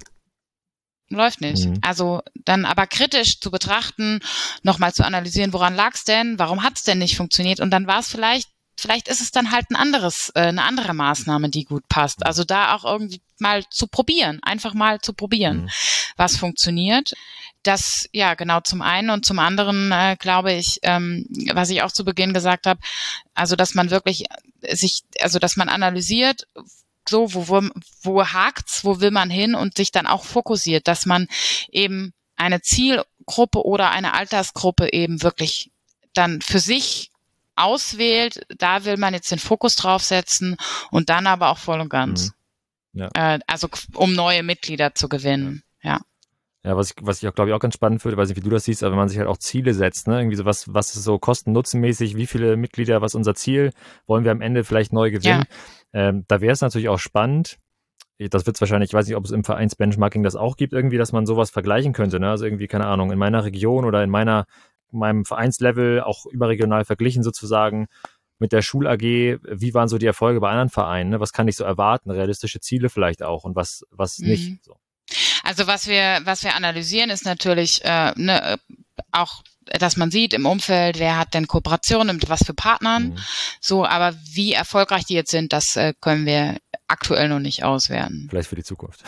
läuft nicht. Mhm. Also dann aber kritisch zu betrachten, nochmal zu analysieren, woran lag's denn, warum hat's denn nicht funktioniert und dann war es vielleicht Vielleicht ist es dann halt ein anderes, äh, eine andere Maßnahme, die gut passt. Also da auch irgendwie mal zu probieren, einfach mal zu probieren, mhm. was funktioniert. Das, ja, genau zum einen und zum anderen äh, glaube ich, ähm, was ich auch zu Beginn gesagt habe, also dass man wirklich sich, also dass man analysiert, so wo, wo, wo hakt's, wo will man hin und sich dann auch fokussiert, dass man eben eine Zielgruppe oder eine Altersgruppe eben wirklich dann für sich auswählt, da will man jetzt den Fokus drauf setzen und dann aber auch voll und ganz. Mhm. Ja. Äh, also um neue Mitglieder zu gewinnen, ja. Ja, was ich, was ich auch, glaube ich, auch ganz spannend finde, weiß nicht, wie du das siehst, aber wenn man sich halt auch Ziele setzt, ne, irgendwie so was, was ist so kosten-nutzenmäßig, wie viele Mitglieder, was ist unser Ziel, wollen wir am Ende vielleicht neu gewinnen? Ja. Ähm, da wäre es natürlich auch spannend, das wird es wahrscheinlich, ich weiß nicht, ob es im Vereinsbenchmarking das auch gibt, irgendwie, dass man sowas vergleichen könnte, ne, also irgendwie, keine Ahnung, in meiner Region oder in meiner meinem Vereinslevel auch überregional verglichen sozusagen mit der Schul-A G, wie waren so die Erfolge bei anderen Vereinen, ne? Was kann ich so erwarten, realistische Ziele vielleicht auch und was was mhm. nicht. So. Also was wir was wir analysieren ist natürlich äh, ne, auch, dass man sieht im Umfeld, wer hat denn Kooperationen mit was für Partnern, mhm. so, aber wie erfolgreich die jetzt sind, das äh, können wir aktuell noch nicht auswerten. Vielleicht für die Zukunft.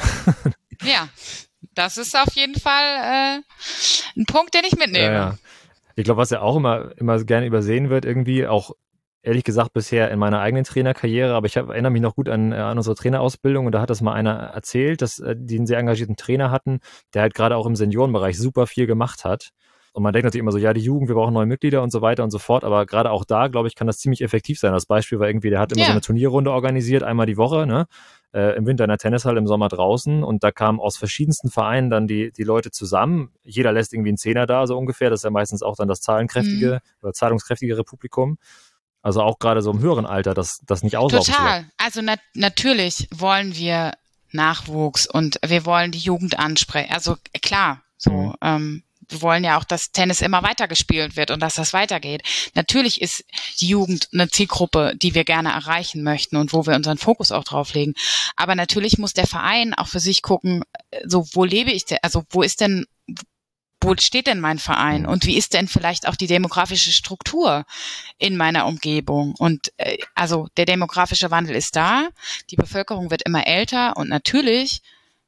Ja, das ist auf jeden Fall äh, ein Punkt, den ich mitnehme. Ja, ja. Ich glaube, was ja auch immer, immer gerne übersehen wird, irgendwie, auch ehrlich gesagt bisher in meiner eigenen Trainerkarriere, aber ich hab, erinnere mich noch gut an, an unsere Trainerausbildung und da hat das mal einer erzählt, dass äh, die einen sehr engagierten Trainer hatten, der halt gerade auch im Seniorenbereich super viel gemacht hat. Und man denkt natürlich immer so, ja, die Jugend, wir brauchen neue Mitglieder und so weiter und so fort, aber gerade auch da, glaube ich, kann das ziemlich effektiv sein. Das Beispiel war irgendwie, der hat immer yeah. so eine Turnierrunde organisiert, einmal die Woche, ne? Äh, im Winter in der Tennishalle, im Sommer draußen und da kamen aus verschiedensten Vereinen dann die, die Leute zusammen. Jeder lässt irgendwie einen Zehner da, so ungefähr. Das ist ja meistens auch dann das zahlenkräftige mhm. oder zahlungskräftigere Publikum. Also auch gerade so im höheren Alter, das, das nicht auslaufen zu lassen. Total. Also nat- natürlich wollen wir Nachwuchs und wir wollen die Jugend ansprechen. Also klar, so Mhm. ähm, wir wollen ja auch, dass Tennis immer weiter gespielt wird und dass das weitergeht. Natürlich ist die Jugend eine Zielgruppe, die wir gerne erreichen möchten und wo wir unseren Fokus auch drauf legen. Aber natürlich muss der Verein auch für sich gucken, so wo lebe ich denn, also wo ist denn wo steht denn mein Verein und wie ist denn vielleicht auch die demografische Struktur in meiner Umgebung? Und äh, also der demografische Wandel ist da, die Bevölkerung wird immer älter und natürlich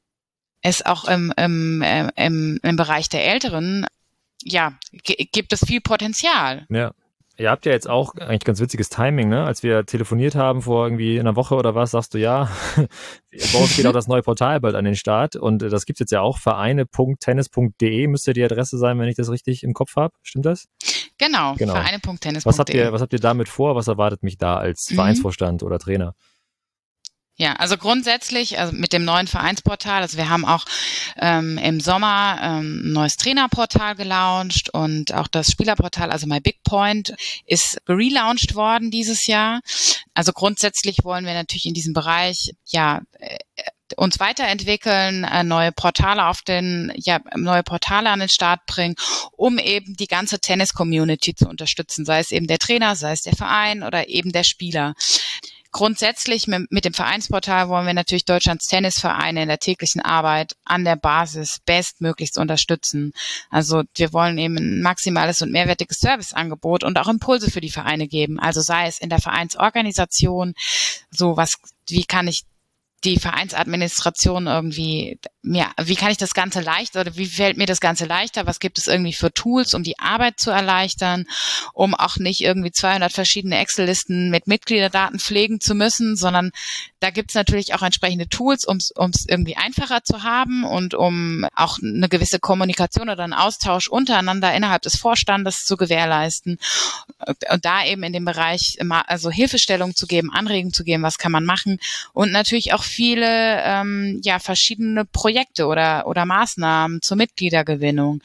ist auch im, im, äh, im, im Bereich der Älteren, ja, g- gibt es viel Potenzial. Ja. Ihr habt ja jetzt auch eigentlich ganz witziges Timing, ne? Als wir telefoniert haben vor irgendwie einer Woche oder was, sagst du, ja, bei uns geht auch das neue Portal bald an den Start und das gibt's jetzt ja auch, vereine punkt tennis punkt de müsste die Adresse sein, wenn ich das richtig im Kopf habe. Stimmt das? Genau, Genau. vereine punkt tennis Was punkt habt de. ihr, was habt ihr damit vor? Was erwartet mich da als Mhm. Vereinsvorstand oder Trainer? Ja, also grundsätzlich, also mit dem neuen Vereinsportal, also wir haben auch ähm, im Sommer ähm, ein neues Trainerportal gelauncht und auch das Spielerportal, also My Big Point, ist relaunched worden dieses Jahr. Also grundsätzlich wollen wir natürlich in diesem Bereich ja äh, uns weiterentwickeln, äh, neue Portale auf den, ja, neue Portale an den Start bringen, um eben die ganze Tennis-Community zu unterstützen, sei es eben der Trainer, sei es der Verein oder eben der Spieler. Grundsätzlich mit, mit dem Vereinsportal wollen wir natürlich Deutschlands Tennisvereine in der täglichen Arbeit an der Basis bestmöglichst unterstützen. Also wir wollen eben ein maximales und mehrwertiges Serviceangebot und auch Impulse für die Vereine geben. Also sei es in der Vereinsorganisation, so was, wie kann ich die Vereinsadministration irgendwie, ja, wie kann ich das Ganze leichter oder wie fällt mir das Ganze leichter? Was gibt es irgendwie für Tools, um die Arbeit zu erleichtern, um auch nicht irgendwie zweihundert verschiedene Excel-Listen mit Mitgliederdaten pflegen zu müssen, sondern da gibt es natürlich auch entsprechende Tools, um es irgendwie einfacher zu haben und um auch eine gewisse Kommunikation oder einen Austausch untereinander innerhalb des Vorstandes zu gewährleisten und da eben in dem Bereich also Hilfestellung zu geben, Anregungen zu geben, was kann man machen und natürlich auch viele ähm, ja verschiedene Projekte oder oder Maßnahmen zur Mitgliedergewinnung,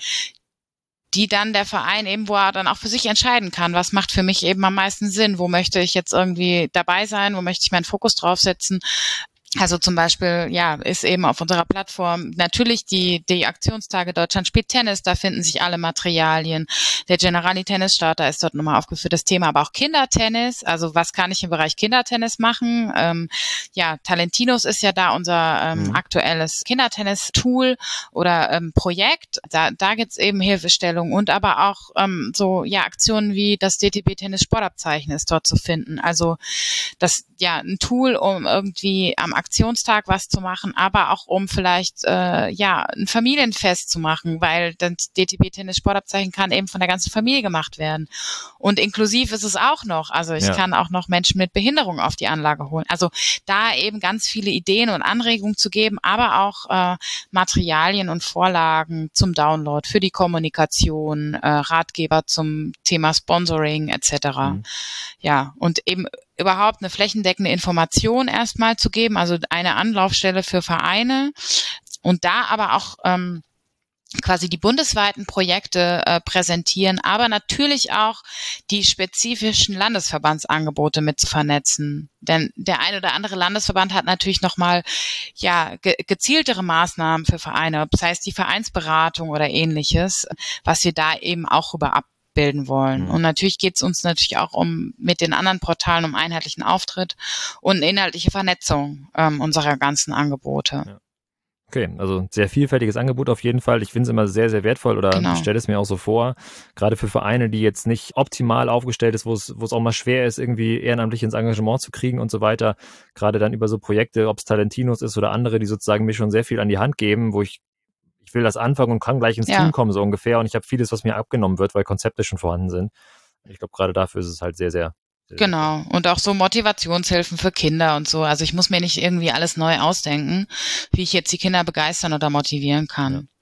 die dann der Verein eben, wo er dann auch für sich entscheiden kann, was macht für mich eben am meisten Sinn, wo möchte ich jetzt irgendwie dabei sein, wo möchte ich meinen Fokus draufsetzen. Also zum Beispiel, ja, ist eben auf unserer Plattform natürlich die, die Aktionstage Deutschland spielt Tennis, da finden sich alle Materialien. Der Generali Tennis Starter ist dort nochmal aufgeführt, das Thema, aber auch Kindertennis, also was kann ich im Bereich Kindertennis machen? Ähm, ja, Talentinos ist ja da unser ähm, mhm. aktuelles Kindertennis-Tool oder ähm, Projekt. Da, da gibt's eben Hilfestellung und aber auch ähm, so, ja, Aktionen wie das D T B Tennis Sportabzeichen ist dort zu finden. Also das, ja, ein Tool, um irgendwie am Aktionstag was zu machen, aber auch um vielleicht äh, ja ein Familienfest zu machen, weil das D T B Tennis Sportabzeichen kann eben von der ganzen Familie gemacht werden. Und inklusiv ist es auch noch. Also ich ja. kann auch noch Menschen mit Behinderung auf die Anlage holen. Also da eben ganz viele Ideen und Anregungen zu geben, aber auch äh, Materialien und Vorlagen zum Download für die Kommunikation, äh, Ratgeber zum Thema Sponsoring et cetera. Mhm. Ja, und eben überhaupt eine flächendeckende Information erstmal zu geben, also eine Anlaufstelle für Vereine und da aber auch ähm, quasi die bundesweiten Projekte äh, präsentieren, aber natürlich auch die spezifischen Landesverbandsangebote mit zu vernetzen. Denn der ein oder andere Landesverband hat natürlich nochmal ja, ge- gezieltere Maßnahmen für Vereine, das heißt die Vereinsberatung oder ähnliches, was wir da eben auch rüber ab bilden wollen. Und natürlich geht es uns natürlich auch um mit den anderen Portalen um einheitlichen Auftritt und inhaltliche Vernetzung ähm, unserer ganzen Angebote. Ja. Okay, also ein sehr vielfältiges Angebot auf jeden Fall. Ich finde es immer sehr, sehr wertvoll oder genau. stelle es mir auch so vor, gerade für Vereine, die jetzt nicht optimal aufgestellt ist, wo es wo es auch mal schwer ist, irgendwie ehrenamtlich ins Engagement zu kriegen und so weiter. Gerade dann über so Projekte, ob es Talentinos ist oder andere, die sozusagen mir schon sehr viel an die Hand geben, wo ich ich will das anfangen und kann gleich ins ja. Team kommen, so ungefähr. Und ich habe vieles, was mir abgenommen wird, weil Konzepte schon vorhanden sind. Ich glaube, gerade dafür ist es halt sehr, sehr, sehr Genau. sehr und auch so Motivationshilfen für Kinder und so. Also ich muss mir nicht irgendwie alles neu ausdenken, wie ich jetzt die Kinder begeistern oder motivieren kann.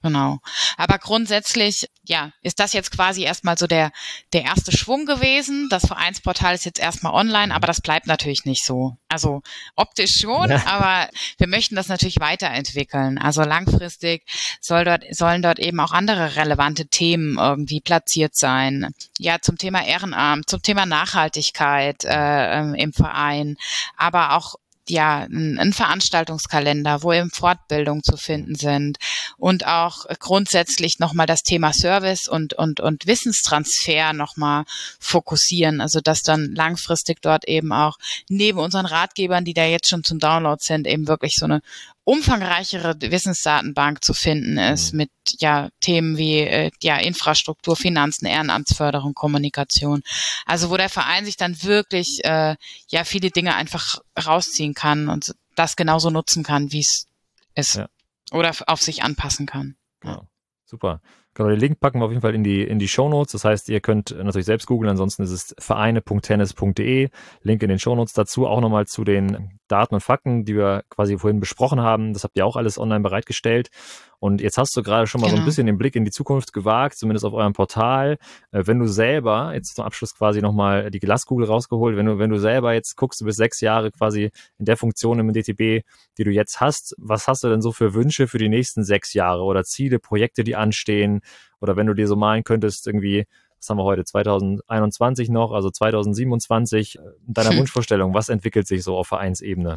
Genau. Aber grundsätzlich, ja, ist das jetzt quasi erstmal so der, der erste Schwung gewesen. Das Vereinsportal ist jetzt erstmal online, aber das bleibt natürlich nicht so. Also optisch schon, ja. Aber wir möchten das natürlich weiterentwickeln. Also langfristig soll dort, sollen dort eben auch andere relevante Themen irgendwie platziert sein. Ja, zum Thema Ehrenamt, zum Thema Nachhaltigkeit äh, im Verein, aber auch ja, ein, ein Veranstaltungskalender, wo eben Fortbildungen zu finden sind und auch grundsätzlich nochmal das Thema Service und, und, und Wissenstransfer nochmal fokussieren. Also, dass dann langfristig dort eben auch neben unseren Ratgebern, die da jetzt schon zum Download sind, eben wirklich so eine umfangreichere Wissensdatenbank zu finden ist, mhm. mit ja Themen wie äh, ja Infrastruktur, Finanzen, Ehrenamtsförderung, Kommunikation. Also wo der Verein sich dann wirklich äh, ja viele Dinge einfach rausziehen kann und das genauso nutzen kann, wie es ist, ja. Oder auf sich anpassen kann. Ja. Ja. Super. Genau, den Link packen wir auf jeden Fall in die in die Shownotes. Das heißt, ihr könnt natürlich selbst googeln, ansonsten ist es vereine punkt tennis punkt de. Link in den Shownotes dazu, auch nochmal zu den Daten und Fakten, die wir quasi vorhin besprochen haben. Das habt ihr auch alles online bereitgestellt. Und jetzt hast du gerade schon mal genau. so ein bisschen den Blick in die Zukunft gewagt, zumindest auf eurem Portal. Wenn du selber, jetzt zum Abschluss quasi nochmal die Glaskugel rausgeholt, wenn du, wenn du selber jetzt guckst, du bist sechs Jahre quasi in der Funktion im D T B, die du jetzt hast, was hast du denn so für Wünsche für die nächsten sechs Jahre oder Ziele, Projekte, die anstehen? Oder wenn du dir so malen könntest, irgendwie, was haben wir heute, zwanzig einundzwanzig noch, also zwanzig siebenundzwanzig, in deiner hm. Wunschvorstellung, was entwickelt sich so auf Vereinsebene?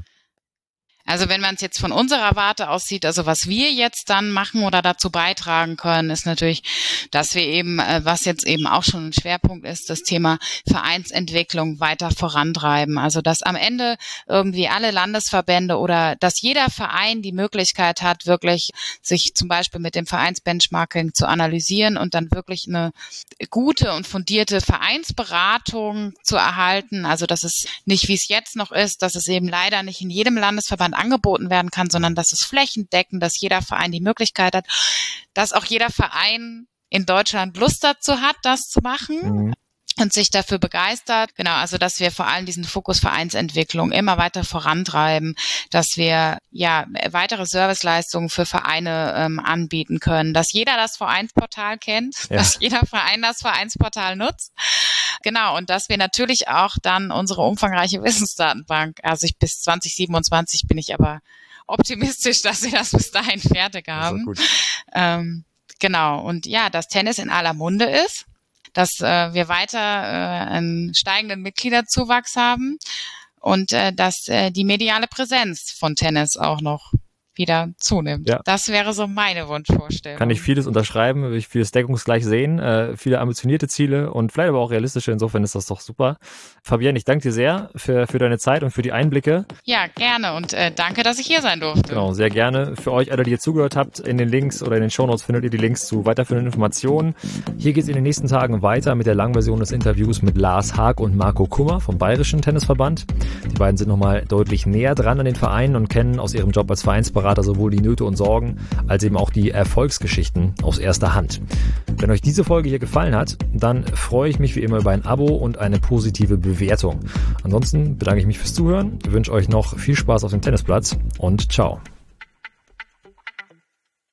Also wenn man es jetzt von unserer Warte aus sieht, also was wir jetzt dann machen oder dazu beitragen können, ist natürlich, dass wir eben, was jetzt eben auch schon ein Schwerpunkt ist, das Thema Vereinsentwicklung weiter vorantreiben. Also dass am Ende irgendwie alle Landesverbände oder dass jeder Verein die Möglichkeit hat, wirklich sich zum Beispiel mit dem Vereinsbenchmarking zu analysieren und dann wirklich eine gute und fundierte Vereinsberatung zu erhalten. Also dass es nicht, wie es jetzt noch ist, dass es eben leider nicht in jedem Landesverband angeboten werden kann, sondern dass es flächendeckend, dass jeder Verein die Möglichkeit hat, dass auch jeder Verein in Deutschland Lust dazu hat, das zu machen. Mhm. Und sich dafür begeistert. Genau, also dass wir vor allem diesen Fokus Vereinsentwicklung immer weiter vorantreiben, dass wir ja weitere Serviceleistungen für Vereine ähm, anbieten können, dass jeder das Vereinsportal kennt, ja. dass jeder Verein das Vereinsportal nutzt. Genau, und dass wir natürlich auch dann unsere umfangreiche Wissensdatenbank, also ich bis zwanzig siebenundzwanzig bin ich aber optimistisch, dass wir das bis dahin fertig haben. Das ist gut. Ähm, genau, und ja, dass Tennis in aller Munde ist, dass äh, wir weiter äh, einen steigenden Mitgliederzuwachs haben und äh, dass äh, die mediale Präsenz von Tennis auch noch wieder zunimmt. Ja. Das wäre so meine Wunschvorstellung. Kann ich vieles unterschreiben, will ich vieles deckungsgleich sehen, äh, viele ambitionierte Ziele und vielleicht aber auch realistische, insofern ist das doch super. Fabienne, ich danke dir sehr für, für deine Zeit und für die Einblicke. Ja, gerne und äh, danke, dass ich hier sein durfte. Genau, sehr gerne. Für euch alle, die ihr zugehört habt, in den Links oder in den Shownotes findet ihr die Links zu weiterführenden Informationen. Hier geht es in den nächsten Tagen weiter mit der Langversion des Interviews mit Lars Haag und Marco Kummer vom Bayerischen Tennisverband. Die beiden sind nochmal deutlich näher dran an den Vereinen und kennen aus ihrem Job als Vereinsberater sowohl die Nöte und Sorgen als eben auch die Erfolgsgeschichten aus erster Hand. Wenn euch diese Folge hier gefallen hat, dann freue ich mich wie immer über ein Abo und eine positive Bewertung. Ansonsten bedanke ich mich fürs Zuhören, wünsche euch noch viel Spaß auf dem Tennisplatz und ciao.